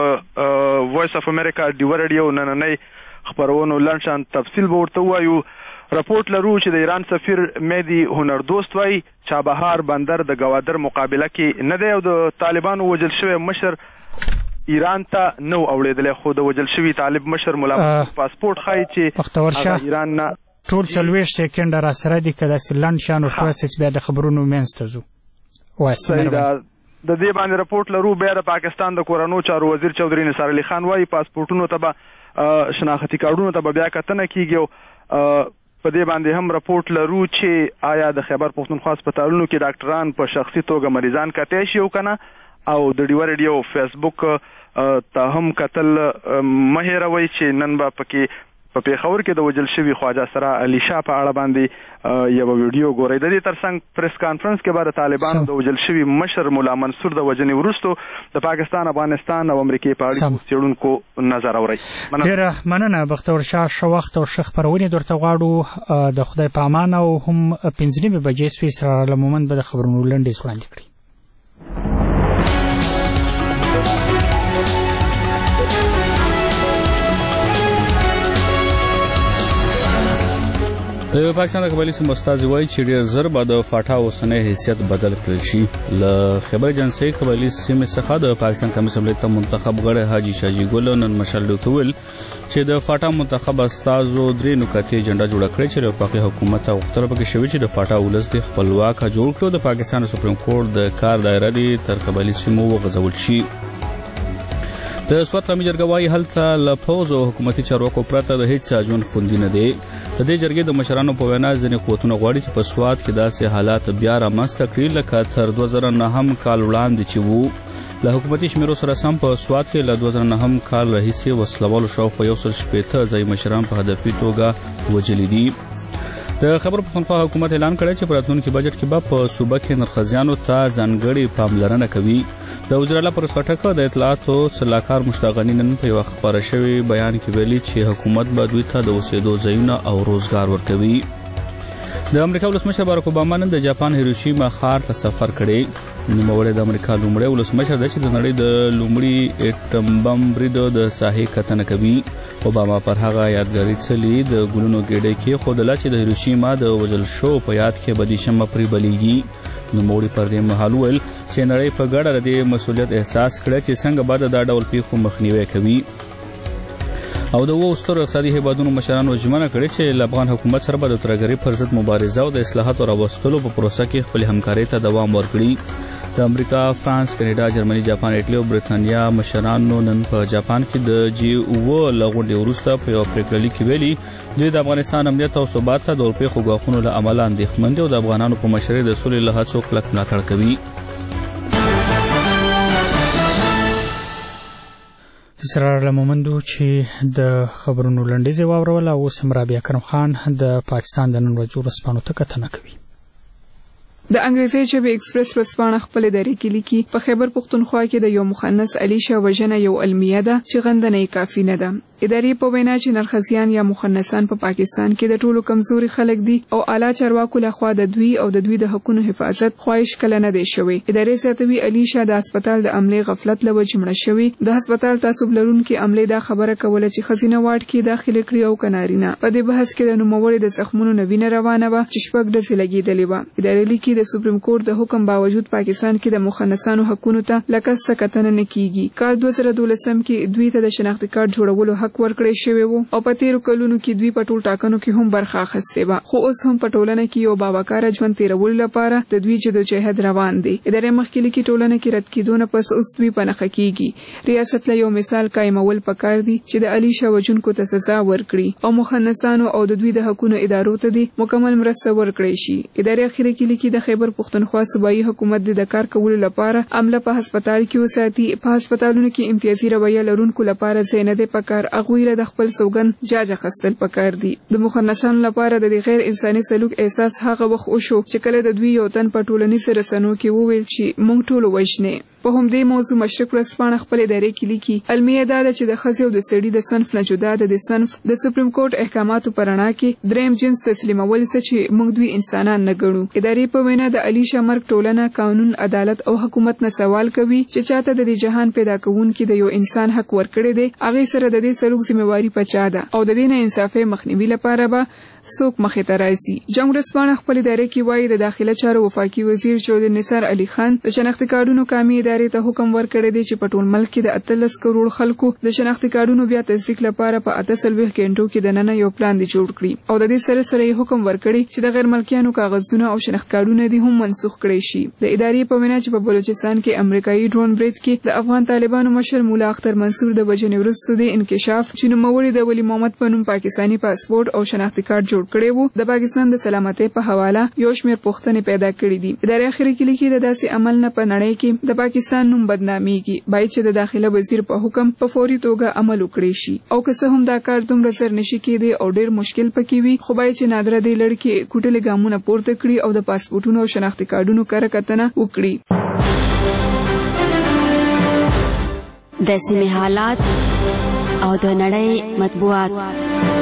وایس اف امریکا ډیوا رادیو نننۍ خبرونو لنډشان تفصیل به ورته وایو رپورټ لرو چې د ایران سفیر مهدي هنردوست وایي چابهار بندر د ګوادر مقابله کې نه دی او د طالبانو وژل شوی مشر ایران ته نو اوړېدلی خو د وژل شوي طالب مشر ملا پاسپورټ ښایي چې ایران نه ټول څلوېښت سیکنډه را سره دي که داسې لنډ شان ورکړه چې بیا د خبرونو منځ ته ځو صحیح ده د دې باندې رپورټ لرو بیا د پاکستان د کورنو چارو وزیر چودھری نثار علي خان وایي پاسپورټونو ته به شناختي کارډونو ته به بیا کتنه کیږي او په دې باندې هم رپورټ لرو چې آیا د خیبر پښتونخوا هسپتالونو کې ډاکټران په شخصي توګه مریضان کتای شي او کنه او د ډیوا رادیو فیسبوک ته هم کتل مه هېروئ چې نن به پکې په پیښور کې د وجل شوی خواجه سرا علي شاه په اړه باندې یو ویډیو ګورئ. د دې ترڅنګ پریس کانفرنس کې بعد طالبانو د وجل شوی مشر مولا منصور د وجنې وروسته د پاکستان، افغانستان او امریکای په اړیکو څېړونکو نظر اوري. ډېره مننه بختور شاه. ښه وخت او ښه خپرونې درته غواړو. د خدای په امان او هم پنځه نیمې بجې سوې. اسرار المومند به د خبرونو لنډیز وړاندې کړي. د پاکستان د قبایلي سیمو استازي وایي چې ډېر ژر به د فاټا اوسنی حیثیت بدل کړل شي. له خبر ایجنسۍ قبایلي سیمې څخه د پاکستان قومي اسمبلۍ ته منتخب غړی حاجي شاجي ګل نن مشال ته وویل چې د فاټا منتخب استازو درې نکاتې ایجنډا جوړه کړې چې د وفاقي حکومت غوښتنه پکې شوې چې د فاټا ولس د خپلواکه جوړ کړو. د پاکستان سپریم کورټ د کار دایره دې تر قبایلي سیمو وغځول شي. د سوات قومي جرګه وايي هلته له پوځ او حکومتي چارواکو پرته د هیڅ ژوند خوندي نه دی. د دې جرګې د مشرانو په وینا ځینې قوتونه غواړي چې په سوات کې داسې حالات بیا رامنځته کړي لکه تر دوه زره نهم کال وړاندې چې وو. له حکومتي شمیرو سره سم په سوات کې له دوه زره نهم کال راهیسې وسلوالو شاوخوا یو سل شپېته ځایي مشران په هدفي توګه وژلي دي. د خبر پښتونخوا حکومت اعلان کړی چې په راتلونکي بجټ کې به په صوبه کې نرخزیانو ته ځانګړې پاملرنه کوي. د وزیر اعلی پرویز خټک د اطلاعاتو سلاکار مشتاق غني نن په یو خبره شوی بیان کې ویلي چې حکومت به دوی ته د اوسېدو ځایونه او روزګار ورکوي. د امریکا ولسمشر باراک اوباما نن د جاپان هیروشیما ښار ته سفر کړی. نوموړی د امریکا لومړی ولسمشر دی چې د نړۍ د لومړي اټم بم برید د ساحې کتنه کوي. اوباما پر هغه یادګاري څلي د ګلونو ګېډۍ کېښودله چې د هیروشیما د وژل شو په یاد کې به د شمه پرې بلیږي. نوموړي پر دې مهال وویل چې نړۍ په ګډه د دې مسؤلیت احساس کړی چې څنګه به د دا ډول پیښو مخنیوی کوي. او د اوو سترو اقتصادي هیوادونو مشرانو ژمنه کړې چې له افغان حکومت سره به د ترهګرۍ پر ضد مبارزه او د اصلاحاتو راوستلو په پروسه کې خپلې همکارۍ ته دوام ورکړي. د امریکا، فرانس، کاناډا، جرمني، جاپان، ایټالي او برېټانیا مشرانو نن په جاپان کې د جی اووه له غونډې وروسته په یو پریکړه لیک کې ویلي دوی د افغانستان امنیت او ثبات ته د اورپېښو ګواښونو له امله اندېښمن دي او د افغانانو په مشرۍ د سولې له هڅو کلک ملاتړ کوي. اسرار المومندو چې د خبرونو لنډیز واورول او اوس هم رابعه کرم خان د پاکستان د نن ورځې ورځپاڼو ته کتنه کوي. د انګریزي ژبې ایکسپریس ورځپاڼه خپل دری کې لیکي په خیبر پښتونخوا کې د یو مخنث علي شاه وژنه یو علمیه ده چې غندنه یې کافي نه ده. ادارې په وینا چې نرخزیان یا مخنثان په پاکستان کې د ټولو کمزوري خلک دي او اعلی چارواکو لخوا د دوی او د دوی د حقوقو حفاظت خواهش کله نه دی شوی. ادارې ساتوي علي شاه د هسپتال د عملې غفلت له وجې مړ شوی. د هسپتال تعصب لرونکي عملې دا خبره کوله چې خزینه واټ کې داخله کړی او کنارینه. په دې بحث کې د نوموړي د زخمونو نوینه روانه و چې شپږ ډزې لګېدلې و. ادارې لیکي د سپریم کورټ د حکم باوجود پاکستان کې د مخنثانو حقوقو ته لکه څه کتنه نه کیږي. کال دوه زره دولسم کې دوی ته د شناختی کارت جوړولو حق ورکړی شوی و او په تیرو کلونو کې دوی په ټول ټاکنو کې هم برخه اخیستې وه. خو اوس هم په ټولنه کې یو باوقاره ژوند تیرولو لپاره د دوی جدوجهد روان دی. ادارې مخکې لیکي ټولنه کې رد کېدو نه پس اوس دوی په نښه کیږي. ریاست له یو مثال قایمول پکار دی چې د علي شاه وژونکو ته سزا ورکړي او مخنثانو او د دوی د حقوقو ادارو ته دی مکمل مرسته ورکړي شي. ادارې اخیری کې لیکي د خیبر پښتونخوا صوبایي حکومت د کار کولو لپاره عمله په هسپتال کې وساتي. په هسپتالونو کې امتیازي رویه لرونکو لپاره ځای نه دی پکار. هغوی له خپل سوګند جاج اخیستل پکار دي. د مخنثانو لپاره د غیر انساني سلوک احساس هغه وخت وشو چې کله د دوی یو تن په ټولنیز رسنیو کې وویل چې موږ ټول وژنې. په همدې موضوع مشرق ورځپاڼه خپل ادارې کې لیکي علمیه دا ده چې د ښځې او د سړي د صنف نه جدا ده. د صنف د سپریم کورټ احکاماتو په رڼا کې دریم جنس تسلیمول څه چې موږ دوی انسانان نه ګڼو. ادارې په وینا د علي شاه مرګ ټولنه قانون، عدالت او حکومت نه سوال کوي چې چاته د دې جهان پیدا کوونکي د یو انسان حق ورکړی دی هغې سره د دې سلوک ذمہواري په چا ده او د دې نه انصافي مخنیوي لپاره به څوک مخې ته راځي. جنګ ورځپاڼه خپل ادارې کې وایي د داخله چارو وفاقي وزیر چودر نثار علي خان د شناختی کارډونو قامي ادارې ته حکم ورکړی دی چې په ټول ملک کې د اتلس کروڑ خلکو د شناختی کارډونو بیا تصدیق لپاره په اته څلوېښت غنټو کې د ننه یو پلان دی جوړ کړي او د دې سره سره یې حکم ورکړی چې د غیر ملکیانو کاغذونه او شناخت کارډونه دي هم منسوخ کړي شي. د ادارې په وینا چې په بلوچستان کې امریکایي ډرون برید کې د افغان طالبانو مشر مولا اختر منصور د وژنې وروسته د انکشاف چې نوموړي د ولی محمد په نوم پاکستاني پاسپورت او شناختی کارت جوړ کړی وو د پاکستان د سلامتۍ په حواله یو شمېر پوښتنې پیدا کړې دي. ادارې اخیری کې لیکي د داسې عمل نه په نړۍ کې د پاکستان پاکستان نوم بدناميږي باید چې د داخله وزیر په حکم په فوري توګه عمل وکړي شي او که څه هم دا کار دومره زر نشي کېدی او ډیر مشکل پکې وي خو باید چې نادره دی لړکي کوټلې ګامونه پورته کړي او د پاسپورتونو او شناختی کارتونو کره کتنه وکړي. د سیمې حالات او د نړۍ مطبوعات.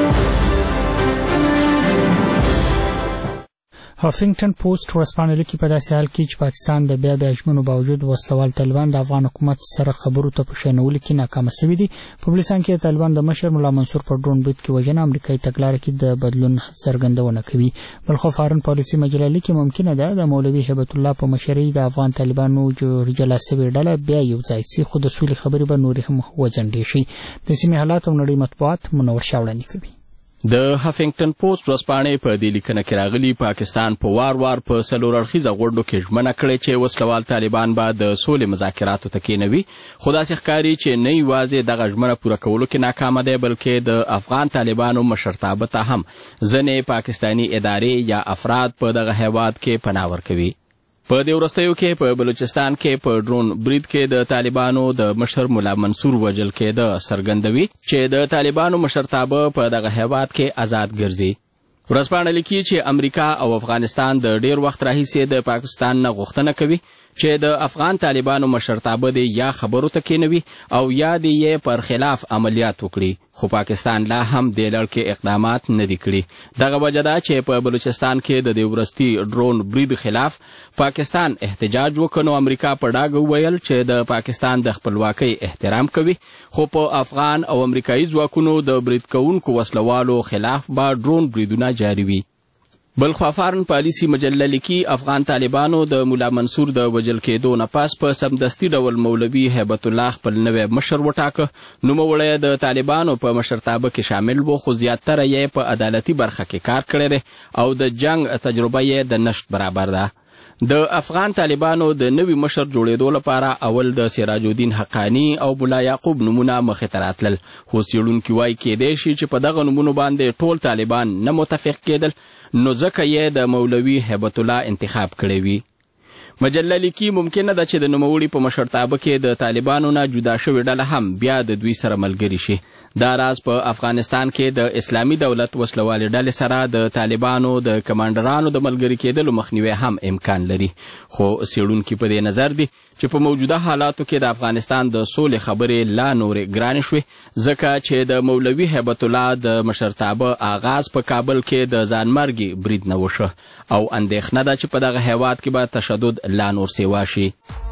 هافینګټن پوسټ ورسپانه لیکي په داسې حال کې چې پاکستان د بیا بیا ژمنو باوجود وسلوال طالبان د افغان حکومت سره خبرو ته په شنولو کې ناکام شوي دي. په بلوچستان کې طالبان د مشر مولا منصور پر ډرون برید کې وژنه امریکایي تګلارې کې د بدلون څرګندونه کوي. بلخو فارن پالیسي مجله لیکي ممکنه ده د مولوي هیبت الله په مشرۍ د افغان طالبانو جلا شوې ډله بیا یو ځای شي خو د سولې خبرې به نورې هم وځنډې شي. د سیمې حالات او نړۍ مطبوعات منور شاه وړاندې کوي. د هافینګټن پوسټ ورځپاڼې په دې لیکنه کې راغلي پاکستان په وار وار په څلور اړخیزه غونډو کې ژمنه کړې چې وسلوال طالبان به د سولې مذاکراتو ته کېنوي خو داسې ښکاري چې نه یوازې دغه ژمنه پوره کولو کې ناکامه دی بلکې د افغان طالبانو مشرتابه ته هم ځینې پاکستاني ادارې یا افراد په دغه هیواد کې پناه ورکوي. په دې وروستیو کې په بلوچستان کې په ډرون برید کې د طالبانو د مشر مولا منصور وژل کېده څرګندوي چې د طالبانو مشرتابه په دغه هیواد کې آزاد ګرځي. ورځپاڼه لیکي چې امریکا او افغانستان د ډیر وخت راهیسې د پاکستان نه غوښتنه کوي چې د افغان طالبانو مشرتابه دی یا خبرو ته کېنوي او یا دی یې پر خلاف عملیات وکړي خو پاکستان لا هم دې لړ کې اقدامات نه دي کړي. دغه وجه ده چې په بلوچستان کې د دې وروستي ډرون برید خلاف پاکستان احتجاج وکړ نو امریکا په ډاګه وویل چې د پاکستان د خپلواکۍ احترام کوي خو په افغان او امریکایي ځواکونو د برید کوونکو وسلوالو خلاف به ډرون بریدونه جاري وي. بلخوا فارن پالیسي مجله لیکي افغان طالبانو د مولا منصور د وژل کېدو نه پس په سمدستي ډول مولوي هیبت الله خپل نوی مشر وټاکه. نوموړی د طالبانو په مشرتابه کې شامل و خو زیاتره یې په عدالتي برخه کې کار کړی دی او د جنگ تجربه یې د نشت برابر ده. د افغان طالبانو د نوي مشر جوړېدو لپاره اول د سراج الدین حقانی او بولا یعقوب نمونه مخې ته راتلل خو څېړونکي وایي کېدای شي چې په دغه نومونو باندې ټول طالبان نه متفق کېدل نو ځکه یې د مولوي هیبت الله انتخاب کړی وي. مجله لیکي ممکنه ده چې د نوموړي په مشرتابه کې د طالبانو نه جدا شوې ډله هم بیا د دوی سره ملګري شي. دا راز په افغانستان کې د اسلامي دولت وسلوالې ډلې سره د طالبانو د کمانډرانو د ملګري کېدلو مخنیوی هم امکان لري خو څېړونکي په دې نظر دي چې په موجوده حالاتو کې د افغانستان د سولې خبرې لا نورې ګرانې شوې ځکه چې د مولوي هیبت الله د مشرتابه آغاز په کابل کې د ځانمرګي برید نه وشه او اندېښنه ده چې په دغه هیواد کې به تشدد لا نور سیوا شي.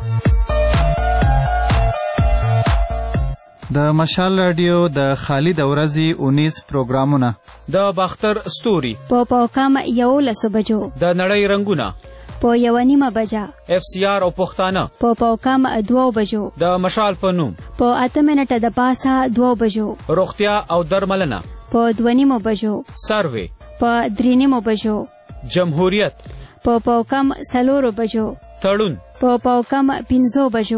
د مشال رادیو د خالد ورځي اونیس پروګرامونه د باختر ستوري په پاوکم یو لسو بجو د نړۍ رنگونه په یو نیمه بجه اف سی آر او پښتانه په پاوکم دوه بجو د مشال په نوم په اته منټه د پاسه دوه بجو روغتیا او درملنه په دوه نیمه بجو سروي په درې نیمه بجو جمهوریت په پاوکم سلورو بجو تړون په پاوکم پنځو بجو.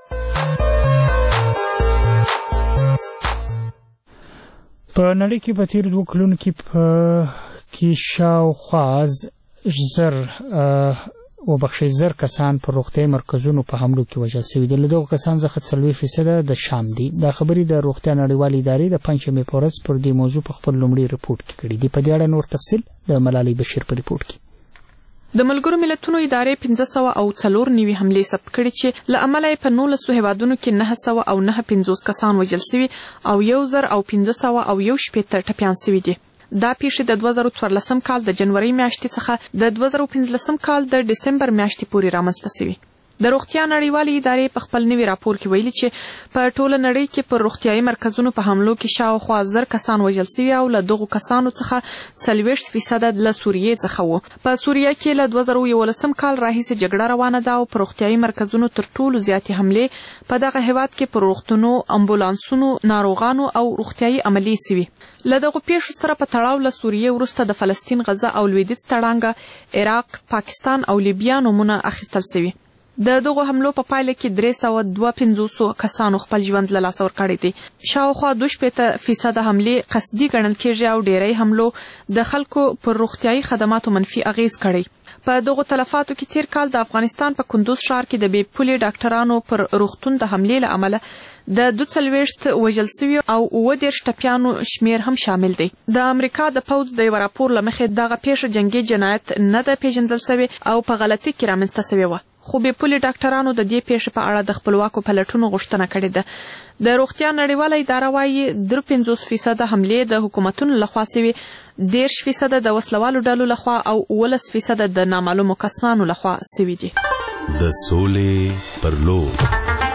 په نړۍ کې په تیر دوه کلونو کې په کې شاوخوا زر وبخښئ زر کسان په روغتیايي مرکزونو په حملو کې وژل شوي دي. له دغو کسانو څخه څلوېښت فیصده د شام دي. دا خبرې د روغتیا نړیوالې ادارې د پنجشنبې په ورځ پر دې موضوع په خپل لومړي رپورټ کې کړي دي. په دې اړه نور تفصیل د ملالۍ بشیر په رپورټ کې. د ملګرو ملتونو ادارې پنځه سوه او څلور نوي حملې ثبت کړي چې له امله یې په نولسو هیوادونو کې نهه سوه او نهه پنځوس کسان وژل شوي او یو زر او پنځه سوه او یو شپېته ټپیان شوي دي. دا پیښې د دوه زره څوارلسم کال د جنورۍ میاشتې څخه د دوه زره پنځلسم کال د ډسمبر میاشتې پورې رامنځته شوي. د روغتیا نړیوالې ادارې په خپل نوي راپور کې ویلي چې په ټوله نړۍ کې پر روغتیايي مرکزونو په حملو کې شاوخوا زر کسان وژل شوي او له دغو کسانو څخه څلوېښت فیصده له سوریې څخه وو. په سوریه کې له دوه زره یولسم کال راهیسې جګړه روانه ده او په روغتیايي مرکزونو تر ټولو زیاتې حملې په دغه هیواد کې پر روغتونو، امبولانسونو، ناروغانو او روغتیايي عملیې شوي. له دغو پیښو سره په تړاو له سوریې وروسته د فلسطین، غزه او لویدیځ تړانګه، عراق، پاکستان او لیبیا نومونه اخیستل شوي. د دغو حملو په پایله کې درې سوه دوه پنځوس کسانو خپل ژوند له لاسه ورکړی دی. شاوخوا دوه شپېته فیصده حملې قصدي ګڼل کېږي او ډیری حملو د خلکو پر روغتیايي خدماتو منفي اغیز کړی. په دغه تلفاتو کې تیر کال د افغانستان په کندوز ښار کې د بې پولې ډاکټرانو پر روغتون د حملې له امله د دوه څلوېښت وژل سوي او اووه دېرش ټپیانو شمېر هم شامل دی. د امریکا د پوځ د یوه راپور له مخې دغه پیښه جنګي جنایت نه ده پیژندل سوې او په غلطي کې رامنځته سوې وه. خو بې پولې ډاکټرانو د دې پیښې په اړه د خپلواکو پلټونو غوښتنه کړې ده. د روغتیا نړیواله اداره وایي درې پنځوس فیصده حملې د حکومتونو لخوا سوي، دېرش فیصده د وسلوالو ډلو لخوا او اوولس فیصده د نامعلومو کسانو لخوا سوي دي. د سولې پر لور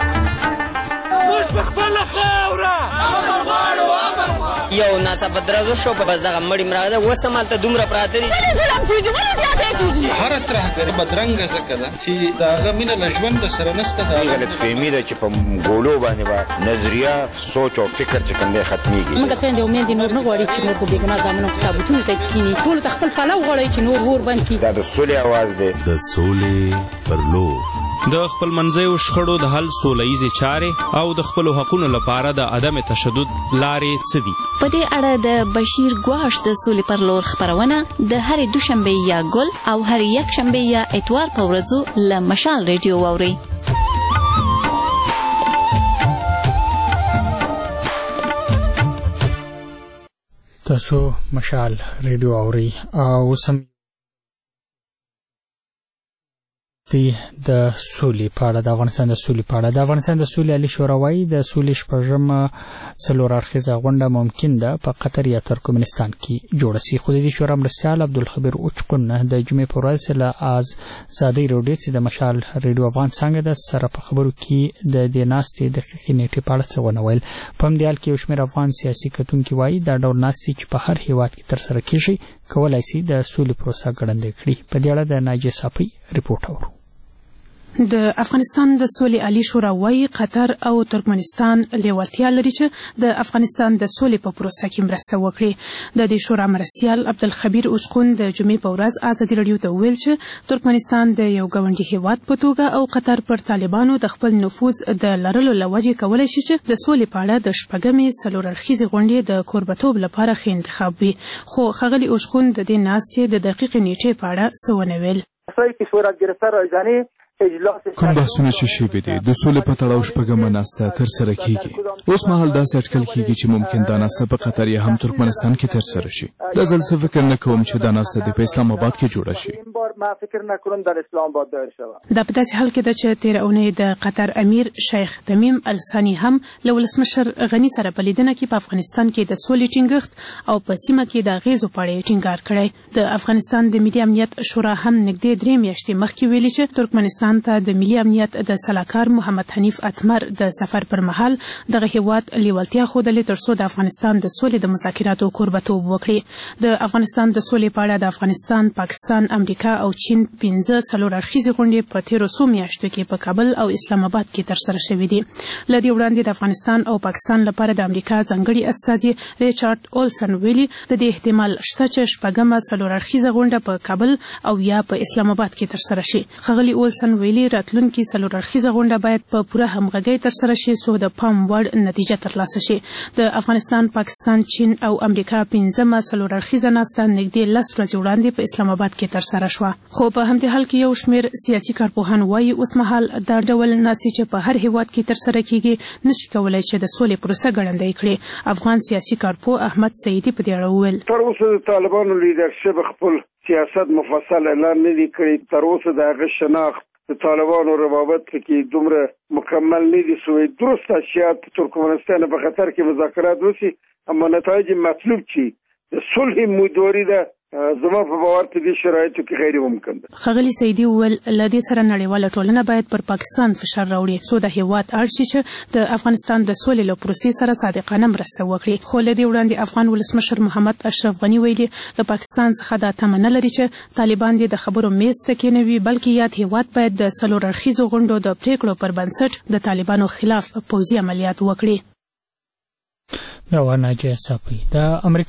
یو ناڅاپه درزو شو په بس دغه مړی مراغه ده اوس هم هلته دومره پراته دي. هره ترهګري بدرنګه ځکه ده چې د هغه مینه له ژونده سره نشته. د غلطفهمي ده چې په ګولو باندې به نظریه سوچ او فکر چې کوم دی ختمیږي. موږ خویندې او میندې نور نه غواړي چې نور په بېګناه زامنو په تابوتونو ته کښېني. ټولو ته خپل پلو غواړي چې نور اور بند کړي. دا د سولې اواز دی. د سولې پر لور د خپل منځیو شخړو د حل سوله ییزې چارې او د خپلو حقونو لپاره د عدم تشدد لارې څه دي؟ په دې اړه د بشیر ګواش د سولې پر لور خپرونه د هرې دوشنبې یا ګل او هرې یکشنبې یا اتوار په ورځو له مشال ریډیو واورئ. تاسو مشال ریډیو اورئ او سم د سولې په اړه د افغانستان د سولې په اړه د افغانستان د سولې عالي شورا وایي د سولې شپږمه څلور اړخیزه غونډه ممکن ده په قطر یا ترکمنستان کې جوړه سي. خو د دې شورا مرستیال عبدالخبیر اوچکون د جمعې په ورځ له ازادۍ راډیو چې د مشال ریډیو افغان څنګه د سره په خبرو کې د دې ناستې دقیقې نیټې په اړه څه ونه ویل. په همدې حال کې یو شمېر افغان سیاسي کتونکي وایي دا ډول ناستې چې په هر هیواد کې ترسره کېږي کولی سي د سولې پروسه ګړندۍ کړي. په دې اړه د ناجیه صافۍ رپورټ اورو. د افغانستان د سولې عالي شورا وايي قطر او ترکمنستان لیوالتیا لري چې د افغانستان د سولې په پروسه کې مرسته وکړي. د دې شورا مرستیال عبدالخبیر اوچکون د جمعې په ورځ ازادي راډیو ته ویل چې ترکمنستان د یو ګاونډي هیواد په توګه او قطر پر طالبانو د خپل نفوذ د لرلو له وجې کولی شي چې د سولې په اړه د شپږمې څلور اړخیزې غونډې د کوربتوب لپاره ښه انتخاب وي. خو ښاغلي اوچکون د دې ناستې د دقیقې نیټې په اړه څه ونه ویل. کوم بحثونه چې شوي دي د سولې په تړاو شپږمه ناسته ترسره کیږي. اوس مهال داسې اټکل کیږي چې ممکن دا ناسته په قطر یا هم ترکمنستان کې ترسره شي. دا ځل څه فکر نه کوم چې دا ناسته د په اسلام آباد کې جوړه شي. دا په داسې حال کې ده چې تېره اونۍ د قطر امیر شیخ تمیم الثاني هم له ولسمشر غني سره په لیدنه کې په افغانستان کې د سولې ټینګښت او په سیمه کې د اغیزو په اړه ټینګار کړی. د افغانستان د ملي امنیت شورا هم نږدې درې میاشتې مخکې ویلي چې ترکمنستان ته د ملي امنیت د سلاکار محمد حنیف اتمر د سفر پر مهال دغه هیواد لیوالتیا ښودلې ترڅو د افغانستان د سولې د مذاکراتو کوربتوب وکړي. د افغانستان د سولې په اړه د افغانستان، پاکستان، امریکا او چین پنځه څلور اړخیزې غونډې په تیرو څو میاشتو کې په کابل او اسلام آباد کې ترسره شوې دي. له دې وړاندې د افغانستان او پاکستان لپاره د امریکا ځانګړي استازي ریچارډ اولسن ویلي د دې احتمال شته چې شپږمه څلور اړخیزه غونډه په کابل او یا په اسلام آباد کې ترسره شي. ښاغلي اولسن ویلي راتلونکي څلور اړخیزه غونډه باید په پوره همغږۍ ترسره شي څو د پام وړ نتیجه ترلاسه شي. د افغانستان، پاکستان، چین او امریکا پنځمه څلور اړخیزه ناسته نږدې لس ورځې وړاندې په اسلام آباد کې ترسره شوه. خو په همدې حال کې یو شمېر سیاسي کارپوهان وایي اوس مهال دا ډول ناستې چې په هر هیواد کې ترسره کیږي نشي کولی چې د سولې پروسه ګړندۍ کړي. افغان سیاسي کارپوه احمد سیدي په دې اړه وویل تر اوسه د طالبانو لیدرشپ خپل سیاست مفصل اعلان نه دی کړی. تر اوسه د هغه شناخت د طالبانو روابط کې دومره مکمل نه دي سوی. درست اشیاء ترکمنستان په خطر کې مذاکرات وسی اما نتایج مطلوب چی د صلح موندوري ده زما په باور په دې شرایطو کې غیر ممکن ده. ښاغلي سیدي وویل له دې سره نړیواله ټولنه باید پر پاکستان فشار راوړي څو د هیواد اړ شي چې د افغانستان د سولې له پروسې سره صادقانه مرسته وکړي. خو له دې وړاندې افغان ولسمشر محمد اشرف غني ویلي له پاکستان څخه دا تمه نه لري چې طالبان دې د خبرو میز ته کېنوي بلکې یاد هیواد باید د څلور اړخیزو غونډو د پریکړو پر بنسټ د طالبانو خلاف پوځي عملیات وکړي. دا ناجیه صافۍ. د امریکا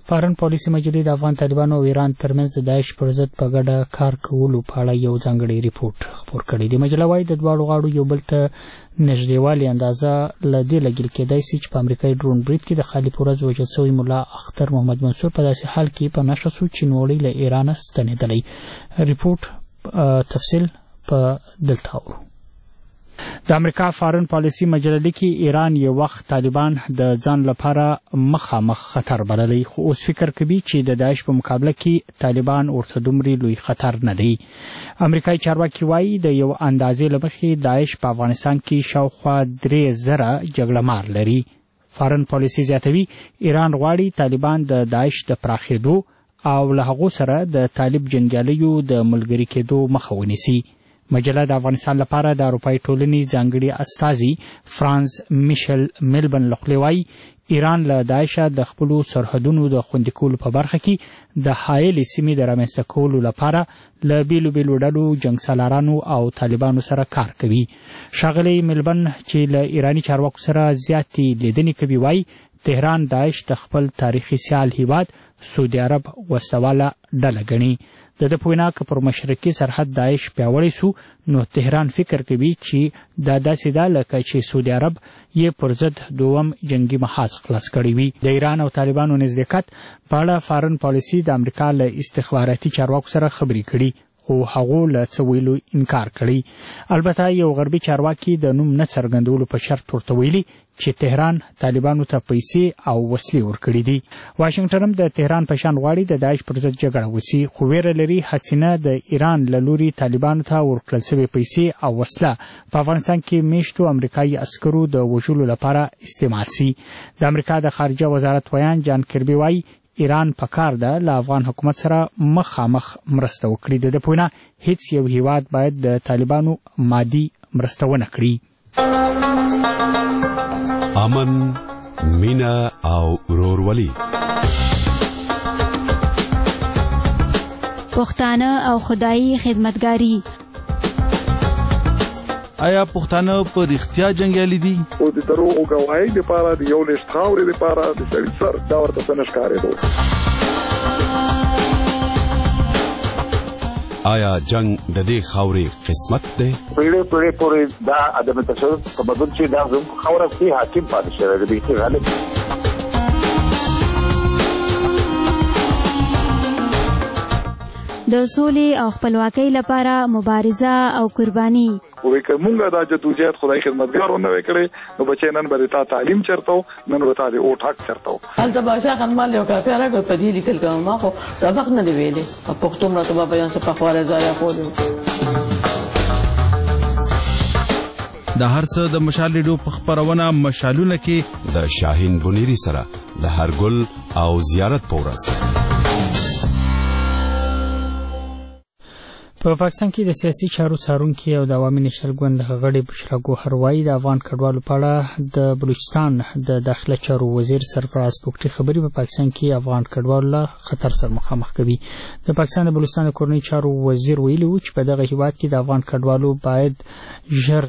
فارن پالیسي مجلې د افغان طالبانو او ایران ترمنځ د داعش پر ضد په ګډه کار کولو په اړه یو ځانګړی ریپورت خپور کړی دی. مجله وايي د دواړو غاړو یو بل ته نږدېوالي اندازه له دې لګیل کېدای سي چې په امریکایي ډرون برید کې د خالي په ورځ وژل شوی ملا اختر محمد منصور په داسې حال کې په نشه شو چې نوړی له ایران ستنېدلی. ریپورت تفصیل په دلته اورو. د امریکا فارن پالیسي مجله لیکي ایران یو وخت طالبان د ځان لپاره مخامخ خطر بللی، خو اوس فکر کوي چې د داعش په مقابله کې طالبان ورته دومره لوی خطر نه دی. امریکایي چارواکي وایي د یو اندازې له مخې داعش په افغانستان کې شاوخوا درې زره جګړه مار لري. فارن پالیسي زیاتوي ایران غواړي طالبان د داعش د پراخېدو او له هغو سره د طالب جنګیالیو د ملګري کېدو مخه ونیسي. مجله د افغانستان لپاره د اروپایي ټولنې ځانګړي استازي فرانس میشل میلبن له خولې وایي ایران له داعشه د خپلو سرحدونو د خوندي کولو په برخه کې د حایلې سیمې د رامنځته کولو لپاره له بیلو بیلو ډلو جنګسالارانو او طالبانو سره کار کوي. ښاغلی میلبن چې له ایراني چارواکو سره زیاتې لیدنې کوي وایي تهران داعش د خپل تاریخي سیال هیواد سعودي عرب وسله ډله ګڼي. د ده په وینا که پر مشرقي سرحد داعش پیاوړی سو نو تهران فکر کوي چې دا داسې ده لکه چې سعودي عرب یې پر ضد دوم جنگي محاذ خلاص کړی وي. د ایران او طالبانو نزدېکت په اړه فارن پالیسي د امریکا له استخباراتي چارواکو سره خبرې کړي خو هغو له څه ویلو انکار کړی. البته یو غربي چارواکي د نوم نه څرګندولو په شرط ورته ویلي چې تهران طالبانو ته پیسې او وسلې ورکړي دي. واشنګټن هم د تهران په شان غواړي د داعش پر ضد جګړه وسي، خو ویره لري حسینه د ایران له لوري طالبانو ته ورکړل شوې پیسې او وسله په افغانستان کې میشتو امریکایي عسکرو د وژلو لپاره استعمال سي. د امریکا د خارجه وزارت ویان جان کربي وایي ایران په کار ده له افغان حکومت سره مخامخ مرسته وکړي. د ده په وینا هیڅ یو هیواد باید د طالبانو مادي مرسته ونه کړي. امن، مینه او ورورولي. پښتانه او خدایي خدمتګاري. آیا پښتانه په رښتیا جنګیالي دي؟ او د دروغو ګواهۍ لپاره د یو لښت خاورې لپاره د سړي سر دا ورته څه نه ښکارېدو. آیا جنگ د دې خاورې قسمت دی؟ پیړۍ پیړۍ پورې دا عدم تشدد په بدل چې دا زموږ خاوره کې حاکم پاتې شوی دی، بیخي غالب. د سولې او خپلواکۍ لپاره مبارزه او قرباني. وای که مونږه دا جدوجہد خدای خدمتګار ونه وکړي نو بچی نن به تا تعلیم چرته نن به تا د اوټ حق چرته. هلته بادشاه خانمال یو کافي راغی په دې لیکل کوم ما خو سبق نه دی ویلي په پښتو مرتبه بیان څه په خواره ځای خوري. د هر څه د مشال لیډو په خبرونه مشالونه کې د شاهین بنيري سره د هرګل او زیارت پورس. په پاکستان کې د سیاسي چارو څارونکي او د عوامي نشل ګوند غړي بشرا ګوهر وایي د افغان کډوالو په اړه د بلوچستان د داخله چارو وزیر سرفراز پوکټي خبري په پاکستان کې افغان کډوالو له خطر سره مخامخ کوي. د پاکستان د بلوچستان د کورنۍ چارو وزیر ویلي و چې په دغه هیواد کې د افغان کډوالو باید ژر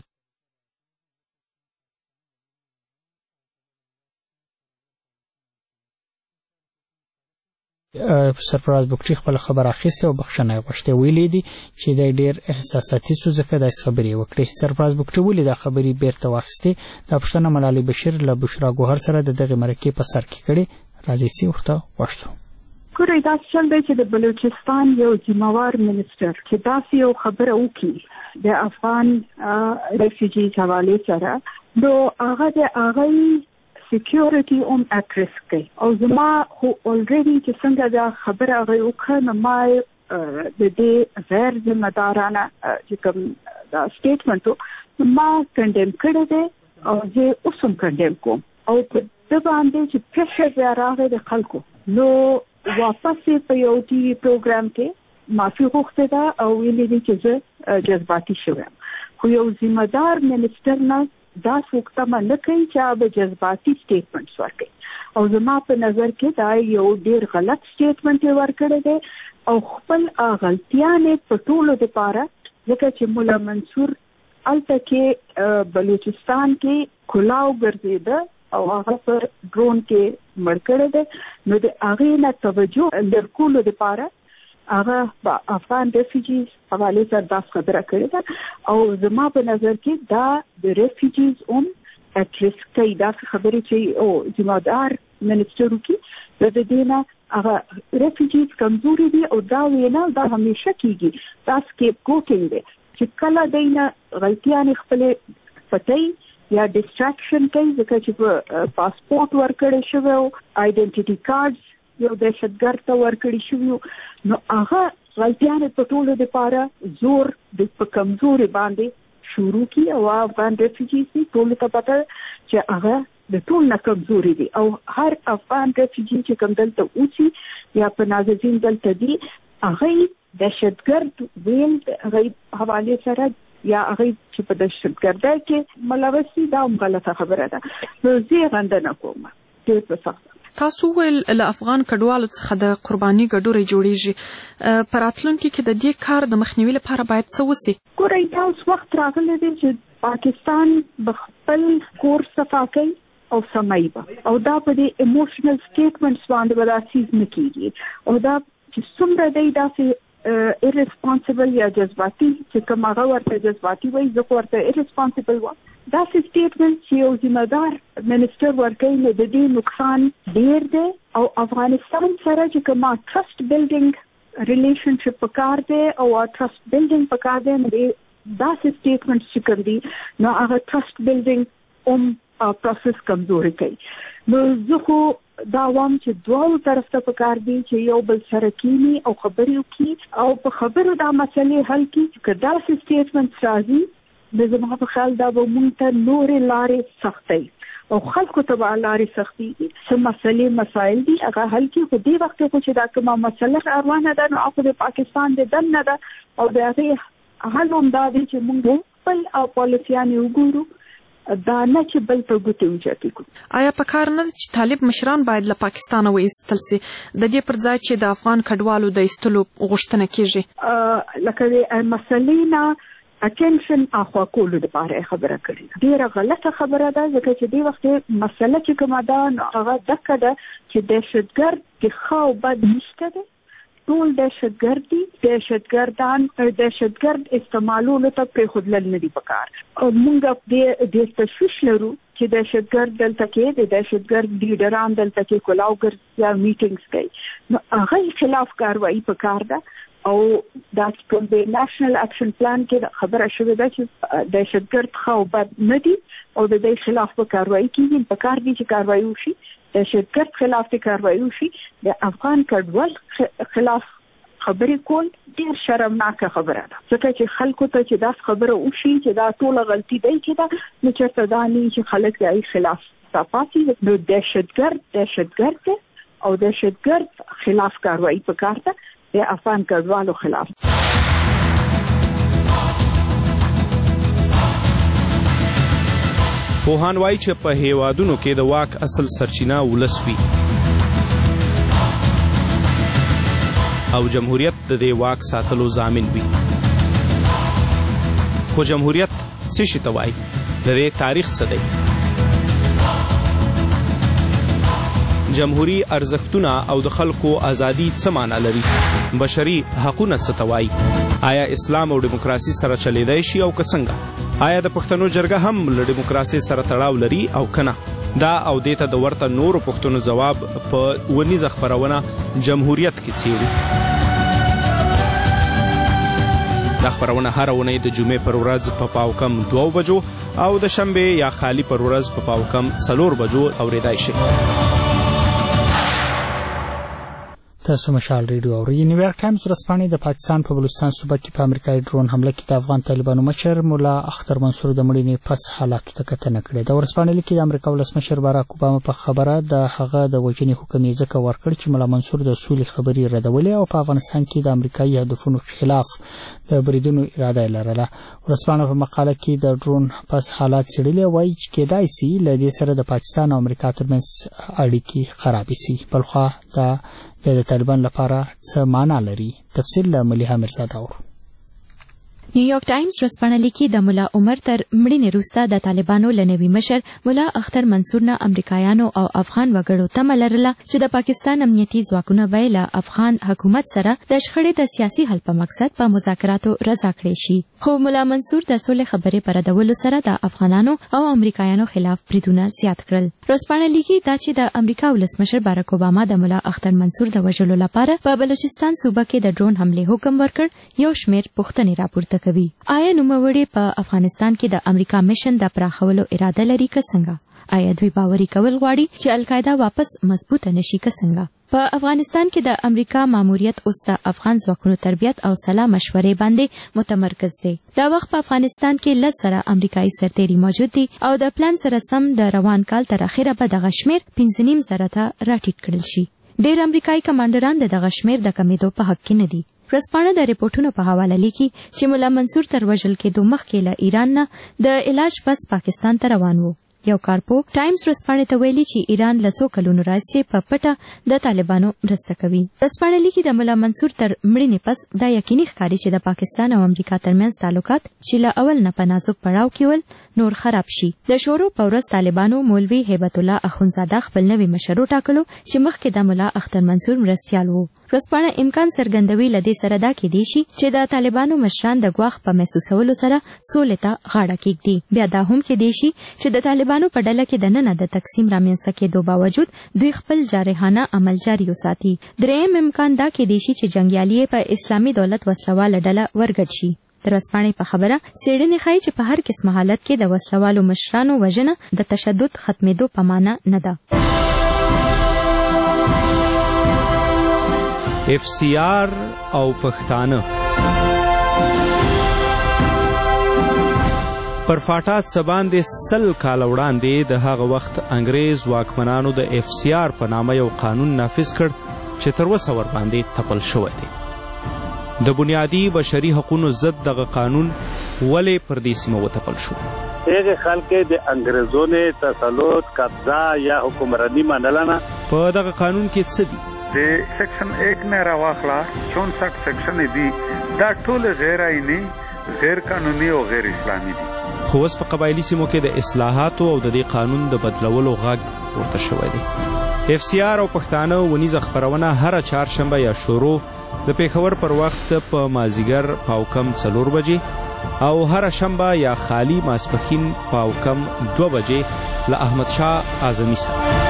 سرفراز بوکټي خپل خبر اخیسته او بخښنه غوښته. ویلي دي چې د ډېر احساساتي سو ځکه د خبرې وکړي. سرفراز بوکټي ویلي د خبرې بیرته واخیسته. د پښتنه ملالۍ بشیر له بشرا ګوهر سره د دغه مرکې په سر کې کړي. راځي سی ورته وښتو. ګورئ دا چل دی چې د بلوچستان یو ذمہوار منسټر چې داسې یو خبره وکړي د افغان ریفیوجیز حواله سره نو هغه د هغه سکیورټي اون اډریس کوي او زما خو اولریډي چې څنګه دا خبره هغه وکړه نو ما د دې غیر ذمہ دارانه چې کوم دا سټیټمنټ ما کنډیم کړی دی او زه اوس هم کنډیم کوم او په دې باندې چې پرشر راغی د خلکو نو واپس په یو ټي وي پروګرام کې معافي غوښته ده او ویلي دي چې زه جذباتي شوم خو یو ذمہ دار منسټر نه دا څوک تمه نه کوي چې هغه جذباتي سټیټمنټس ورکړي او زما په نظر کې دا یو ډېر غلط سټیټمنټ یې ورکړی دی او خپل غلطیانې په ټولو دپاره ځکه چې مولا منصور هلته کې بلوچستان کې کلاو ګرځېده او هغه پر ډرون کې مړ کړی دی نو د هغې نه توجه لرکولو دپاره هغه په افغان ریفیوجیز حواله سره دا خبره کړې ده او زما په نظر کې دا د ریفیوجیز هم اټ ریسک کوي دا خبرې چې او ذمہدار منسټر وکي د دې نه هغه ریفیوجیز کمزوري دي او دا وینا دا همیشه کیږي دا سکیپ کوټینګ دی چې کله دینه غلطیان خپل پټي یا ډیسټراکشن کوي ځکه چې په پاسپورت ورکړی شوی او آیډنټیټي کارډز یو دهشتګرد ته ورکړی شوی نو هغه غلطیان په ټولو لپاره زور د په کمزوري باندې شروع کی او افغان ریفیوجیز ټول ته پته چې هغه د ټول نه کمزوري دي او هر افغان ریفیوجی چې کوم دلته اوسي یا په نازنین دلته دي هغه دهشتګرد ویل هغه حواله سره یا هغه چې په دهشتګردۍ کې ملوث دا هم غلطه خبره ده نو زه غندنه کوم ډېر په سخت تاسو ول له افغان کډوالو څخه د قرباني ګډوري جوړیږي په راتلونکي کې د دې کار د مخنیوي لپاره باید څه وسی ګورئ دا اوس وخت راغلی دی چې پاکستان بخپل کور صفا کوي او سمای به او دا په دې ایموشنل سټیټمنټس باندې ولاسیز نه کیږي او دا چې څومره دی داسې irresponsible یا جذباتي چې کوم هغه ورته جذباتي وایي زه ورته irresponsible وایم دا سټیټمنټ چې یو ذمہدار منسټر ورکوي نو د دې نقصان ډیر دی او افغانستان سره چې کومه ټرست بلډینګ ریلیشنشپ پکار دی او ټرست بلډینګ پکار دی نو دا سټیټمنټ چې کوم دي نو هغه ټرست بلډینګ هم پروسس کمزوري کوي نو زه خو دا وام چې دوه طرف ته پکار دي چې یو بل سره کینی او خبرې وکړي او په خبرو دا مسلې حل کړي که دا سټیټمنټ راځي د زما په خیال دا به مونږ ته نورې لارې سختوي او خلکو ته به لارې سختېږي څه مسلې مسایل دي هغه حل کړي خو دې وخت خو چې دا کومه مسله روانه ده نو هغه د پاکستان د دننه ده او د هغې حل هم دا دی چې مونږ خپل او پالیسیانې وګورو دا نه چې بل ته ګوتې اوچتې کړو آیا په کار نه ده چې طالب مشران باید له پاکستانه وایستل سي د دې پر ځای چې د افغان کډوالو د ایستلو غوښتنه کیږي لکه د مسلې نه اټینشن اخوا کولو لپاره خبره کړې ډیره غلطه خبره ده ځکه چې دې وخت مسله چې کومه ده هغه دغه ده چې دهشتګرد د خو بد نشته ده ټول دهشتګرد دي دهشتګردان دهشتګرد استعمالولو ته پرېښودل نه دي پکار او موږ د دې تشویش لرو چې دهشتګرد دلته کې د دهشتګرد لیډران دلته کې کلاو ګرځي یا میټینګز کوي نو هغه خلاف کاروایی پکار ده او دا کوم د نېشنل اکشن پلان کې خبره شوې ده چې دهشتګرد خو بد نه دي او د دې خلاف په کاروایی کې پکار دي چې کاروایی وشي دهشتګرد خلاف ته کاروایی وشي د افغان کډوال خلاف خبرې کول ډېر شرمناکه خبره ده ځکه چې خلکو ته چې دا خبره وشي چې دا ټوله غلطي دی چې دا نو چېرته دا نه چې خلک د خلاف صفاسي نو دهشتګرد دهشتګرد او دهشتګرد خلاف کاروایی پکار ده د افغان کډوالو خلاف پوهان وایي چې په هیوادونو کې د واک اصل سرچینه ولس وي او جمهوریت د دې واک ساتلو ضامن وي خو جمهوریت څه شي ته وایي د دې تاریخ څه دی جمهوری ارزښتونه او د خلکو ازادي څه معنا لري بشري حقوقونه څه ته وایي آیا اسلام او دیموکراسي سره چلیدای شي او که څنګه آیا د پښتنو جرګه هم له دیموکراسي سره تړاو لري او کنه دا او دیته د ورته نورو پښتنو جواب په ونیزه خبرونه جمهوریت کې څیړي دا خبرونه هر اونۍ د جمعې پر ورځ په پاو کم دوه بجو او د شنبه یا خالی پر ورځ په پاو کم څلور بجو اوریدای شي تاسو مشال ریډیو اورئ نیویارک ټایمز ورځپاڼې د پاکستان په بلوچستان صوبه کې په امریکایي ډرون حمله کې د افغان طالبانو مشر مولا اختر منصور د مړینې پس حالاتو ته کتنه کړې ده ورځپاڼې لیکي د امریکا ولسمشر باراک اوباما په خبره د هغه د وژنې حکم یې ځکه ورکړ چې مولا منصور د سولې خبرې ردولې او په افغانستان کې د امریکایي هدفونو خلاف د بریدونو اراده لرله ورځپاڼه په مقاله کې د ډرون پس حالات څېړلي وایي چې کېدای شي له دې سره د پاکستان او امریکا ترمنځ اړیکې خرابې شي بلخوا دا د طالبان لپاره څه معنا لري تفصیل له مليحه مرزا داور نیویارک ټایمز ورځپاڼه لیکي د ملا عمر تر مړینې وروسته د طالبانو له نوي مشر ملا اختر منصور نه امریکایانو او افغان وګړو تمه لرله چې د پاکستان امنیتي ځواکونه به له افغان حکومت سره د شخړې د سیاسي حل په مقصد په مذاکراتو رضا کړی شي. خو ملا منصور د سولې خبرې په ردولو سره د افغانانو او امریکایانو خلاف بریدونه زیات کړل. ورځپاڼه لیکي دا چې د امریکا ولسمشر بارک اوباما د ملا اختر منصور د وژلو لپاره په بلوچستان صوبه کې د ډرون حملې حکم ورکړ یو شمېر پوښتنې راپورته کوي. آیا نوموړي په افغانستان کې د امریکا میشن د پراخولو اراده لري که څنګه؟ آیا دوی باوري کول غواړي چې القاعده واپس مضبوطه نشي که څنګه؟ په افغانستان کې د امریکا ماموریت اوس د افغان ځواکونو تربیت او سلا مشورې باندې متمرکز دی. دا وخت په افغانستان کې لس زره امریکایي سرتیري موجود دي او د پلان سره سم د روان کال تر اخره به دغه شمېر پنځه نیم زره ته راټیټ کړل شي. ډېر امریکایي کمانډران د دغه شمېر د کمیدو په حق کې نه دي. ورځپاڼه د ریپورټونو په حواله لیکي چې ملا منصور تر وژل کېدو مخکې له ایران نه د علاج بس پاکستان ته روان و. یو کارپو ټایمز ورځپاڼې ته ویلي چې ایران له څو کلونو راهیسې په پټه د طالبانو مرسته کوي. ورځپاڼه لیکي د ملا منصور تر مړینې پس دا یقیني ښکاري چې د پاکستان او امریکا ترمنځ تعلقات چې له اول نه په نازک پړاو کې ول نور خراب شي. د شورو په ورځ طالبانو مولوي هیبت الله اخونزاده خپل نوي مشر وټاکلو چې مخکې د ملا اختر منصور مرستیال و. ورځپاڼه امکان څرګندوي له دې سره دا کېدی شي چې د طالبانو مشران د ګواښ په محسوسولو سره سولې ته غاړه کېږدي. بیا دا هم کېدی شي چې د طالبانو په ډله کې دننه د تقسیم رامنځته کېدو باوجود دوی خپل جارحانه عمل جاري وساتي. درېیم امکان دا کېدی شي چې جنګیالي په اسلامي دولت وسلواله ډله ورګډ شي. د ورځپاڼې په خبره څېړنې ښایي چې په هر قسمه حالت کې د وسلوالو مشرانو وژنه د تشدد ختمېدو په معنا نه ده. اف سی آر او پښتانه پر فاټا څه باندې سل کاله وړاندې د هغه وخت انګریز واکمنانو د اف سی آر په نامه یو قانون نافذ کړ چې تر اوسه ورباندې تپل شوی دی. د بنیادي بشري حقوقو ضد دغه قانون ولې پر دې سیمه وتپل شو؟ هغه خلک د انګریزونو تسلط قبضه یا حکمرانی منله نه. په دغه قانون کې څه دي؟ د سیکشن ایک نه راواخلا چونسٹھ سیکشن دي دا ټول غیر آئینی غیر قانوني او غیر اسلامي دي. خو اوس په قبایلي سیمو کې د اصلاحاتو او د دې قانون د بدلولو غږ پورته شوی دی. اف سی آر او پښتانه ونیزه خپرونه هره چهارشنبه یا شروع د پیښور پر وخت په مازیګر پاوکم څلور بجې او هره شنبه یا خالی ماسپښین پاوکم دوه بجې له احمد شاه اعظمي سره.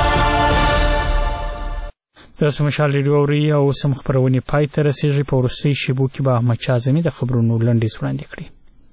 تاسو مشال ریډیو اورئ او سم خپرونې پای ته رسېږي. په وروستۍ شیبو کې به احمد شاه اعظمي د خبرونو لنډیز وړاندې کړي.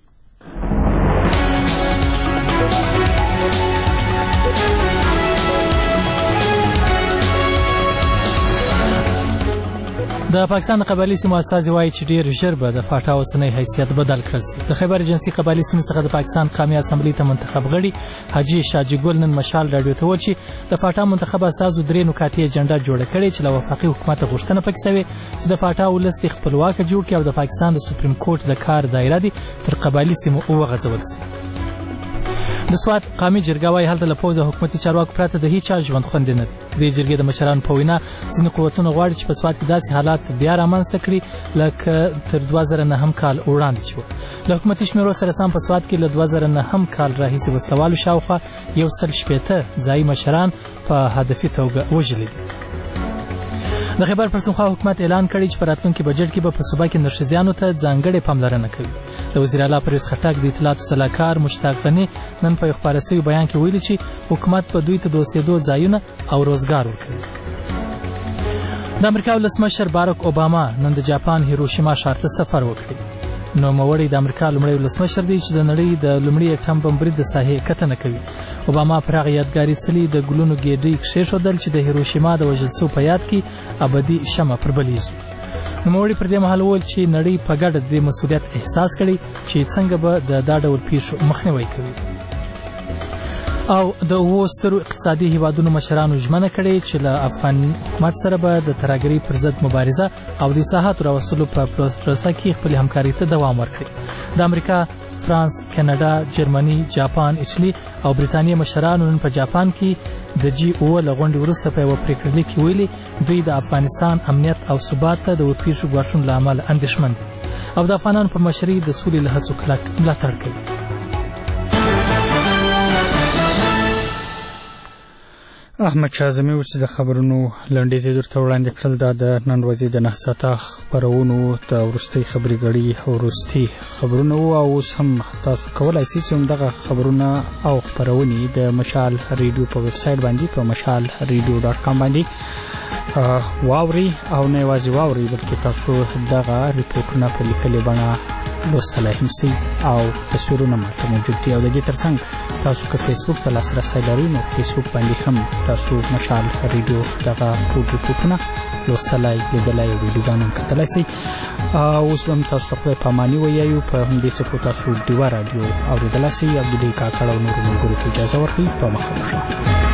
د پاکستان د قبایلي سیمو استازي وایي چې ډېر ژر به د فاټا اوسنی حیثیت بدل کړل شي. د خیبر ایجنسي قبایلي سیمې څخه د پاکستان قومي اسمبلۍ ته منتخب غړي حاجي شاجي ګل نن مشال راډیو ته وویل چې د فاټا منتخب استازو درې نکاتې ایجنډا جوړه کړې چې له وفاقي حکومت غوښتنه پکې سوې چې د فاټا ولس د خپلواکه جوړ کړي او د پاکستان د سپریم کورټ د کار دایره دي تر قبایلي سیمو وغځول شي. د سوات قومي جرګه وایي هلته له پوځ او حکومتي چارواکو پرته د هیچا ژوند خوندي نه دی. د دې جرګې د مشرانو په وینا ځینې قوتونه غواړي چې په سوات کې داسې حالات بیا رامنځته کړي لکه تر دوه زره نهم کال وړاندې چې و. له حکومتي شمېرو سره سم په سوات کې له دوه زره نهم کال راهیسې وسلوالو شاوخوا یو سل شپېته ځایي مشران په هدفي توګه وژلي دي. د خیبر پښتونخوا حکومت اعلان کړی چې په راتلونکي بجټ کې به په صوبه کې نرښځیانو ته ځانګړې پاملرنه کوي. د وزیر اعلی پرویز خټک د اطلاعاتو سلاکار مشتاق غني نن په یو خپاره شوي بیان کې ویلي چې حکومت به دوی ته د اوسېدو ځایونه او روزګار ورکوي. د امریکا ولسمشر بارک اوباما نن د جاپان هیروشیما ښار ته سفر وکړي. نوموړی د امریکا لومړی ولسمشر دی چې د نړۍ د لومړي اټم بم برید د ساحې کتنه کوي. اوباما پر هغه یادګاري څلي د ګلونو ګېډۍ کښېښودل چې د هیروشیما د وژل سوو په یاد کې ابدي شمع پربلیږي. نوموړي پر دې مهال وویل چې نړۍ په ګډه د مسؤلیت احساس کړی چې څنګه به د دا ډول پیښو مخنیوی کوي. او د اوو سترو اقتصادي هیوادونو مشرانو ژمنه کړې چې له افغان حکومت سره به د ترهګرۍ پر ضد مبارزه او د اصلاحاتو راوستلو په پروسه کې خپلې همکارۍ ته دوام ورکړي. د امریکا فرانس، کاناډا، جرمني، جاپان، ایټالي او برېټانیا مشرانو نن په جاپان کې د جی او له غونډې وروسته په یوه پرېکړه لیک کې ویلي دوی د افغانستان امنیت او ثبات ته د ورپېښو ګواښونو له امله اندېښمن دي او د افغانانو په مشرۍ د سولې له هڅو کلک ملاتړ کوي. احمد شاه اعظمي چې د خبرونو لنډیز یې درته وړاندې کړل دا د نن ورځې د نه ساعته خپرونو د وروستۍ خبري ګړۍ او وروستي خبرونه وو او اوس هم تاسو کولی شئ چې همدغه خبرونه او خپرونې د مشال ریډیو په ویب سایټ باندې په مشال ریډیو ډاټ کام باندې واوري او نه یوازې واوري بلکې تاسو دغه ریپورټونه په لیکلې بڼه لوستلی هم سئ او تصویرونه مالته موجود دي او د دې ترڅنګ تاسو که فیسبوک ته لاسرسی لرئ نو فیسبوک باندې هم تاسو مشال ریډیو دغه ټول ریپورټونه لوستلی لیدلی او ویډیوګانې هم کتلی سئ. اوس به هم تاسو ته خدای پاماني ویایو په همدې څپو تاسو ډیوه راډیو اورېدلی سئ. عبدالله کاکړ او نورو ملګرو ته اجازه ورکوي په مخه وشئ.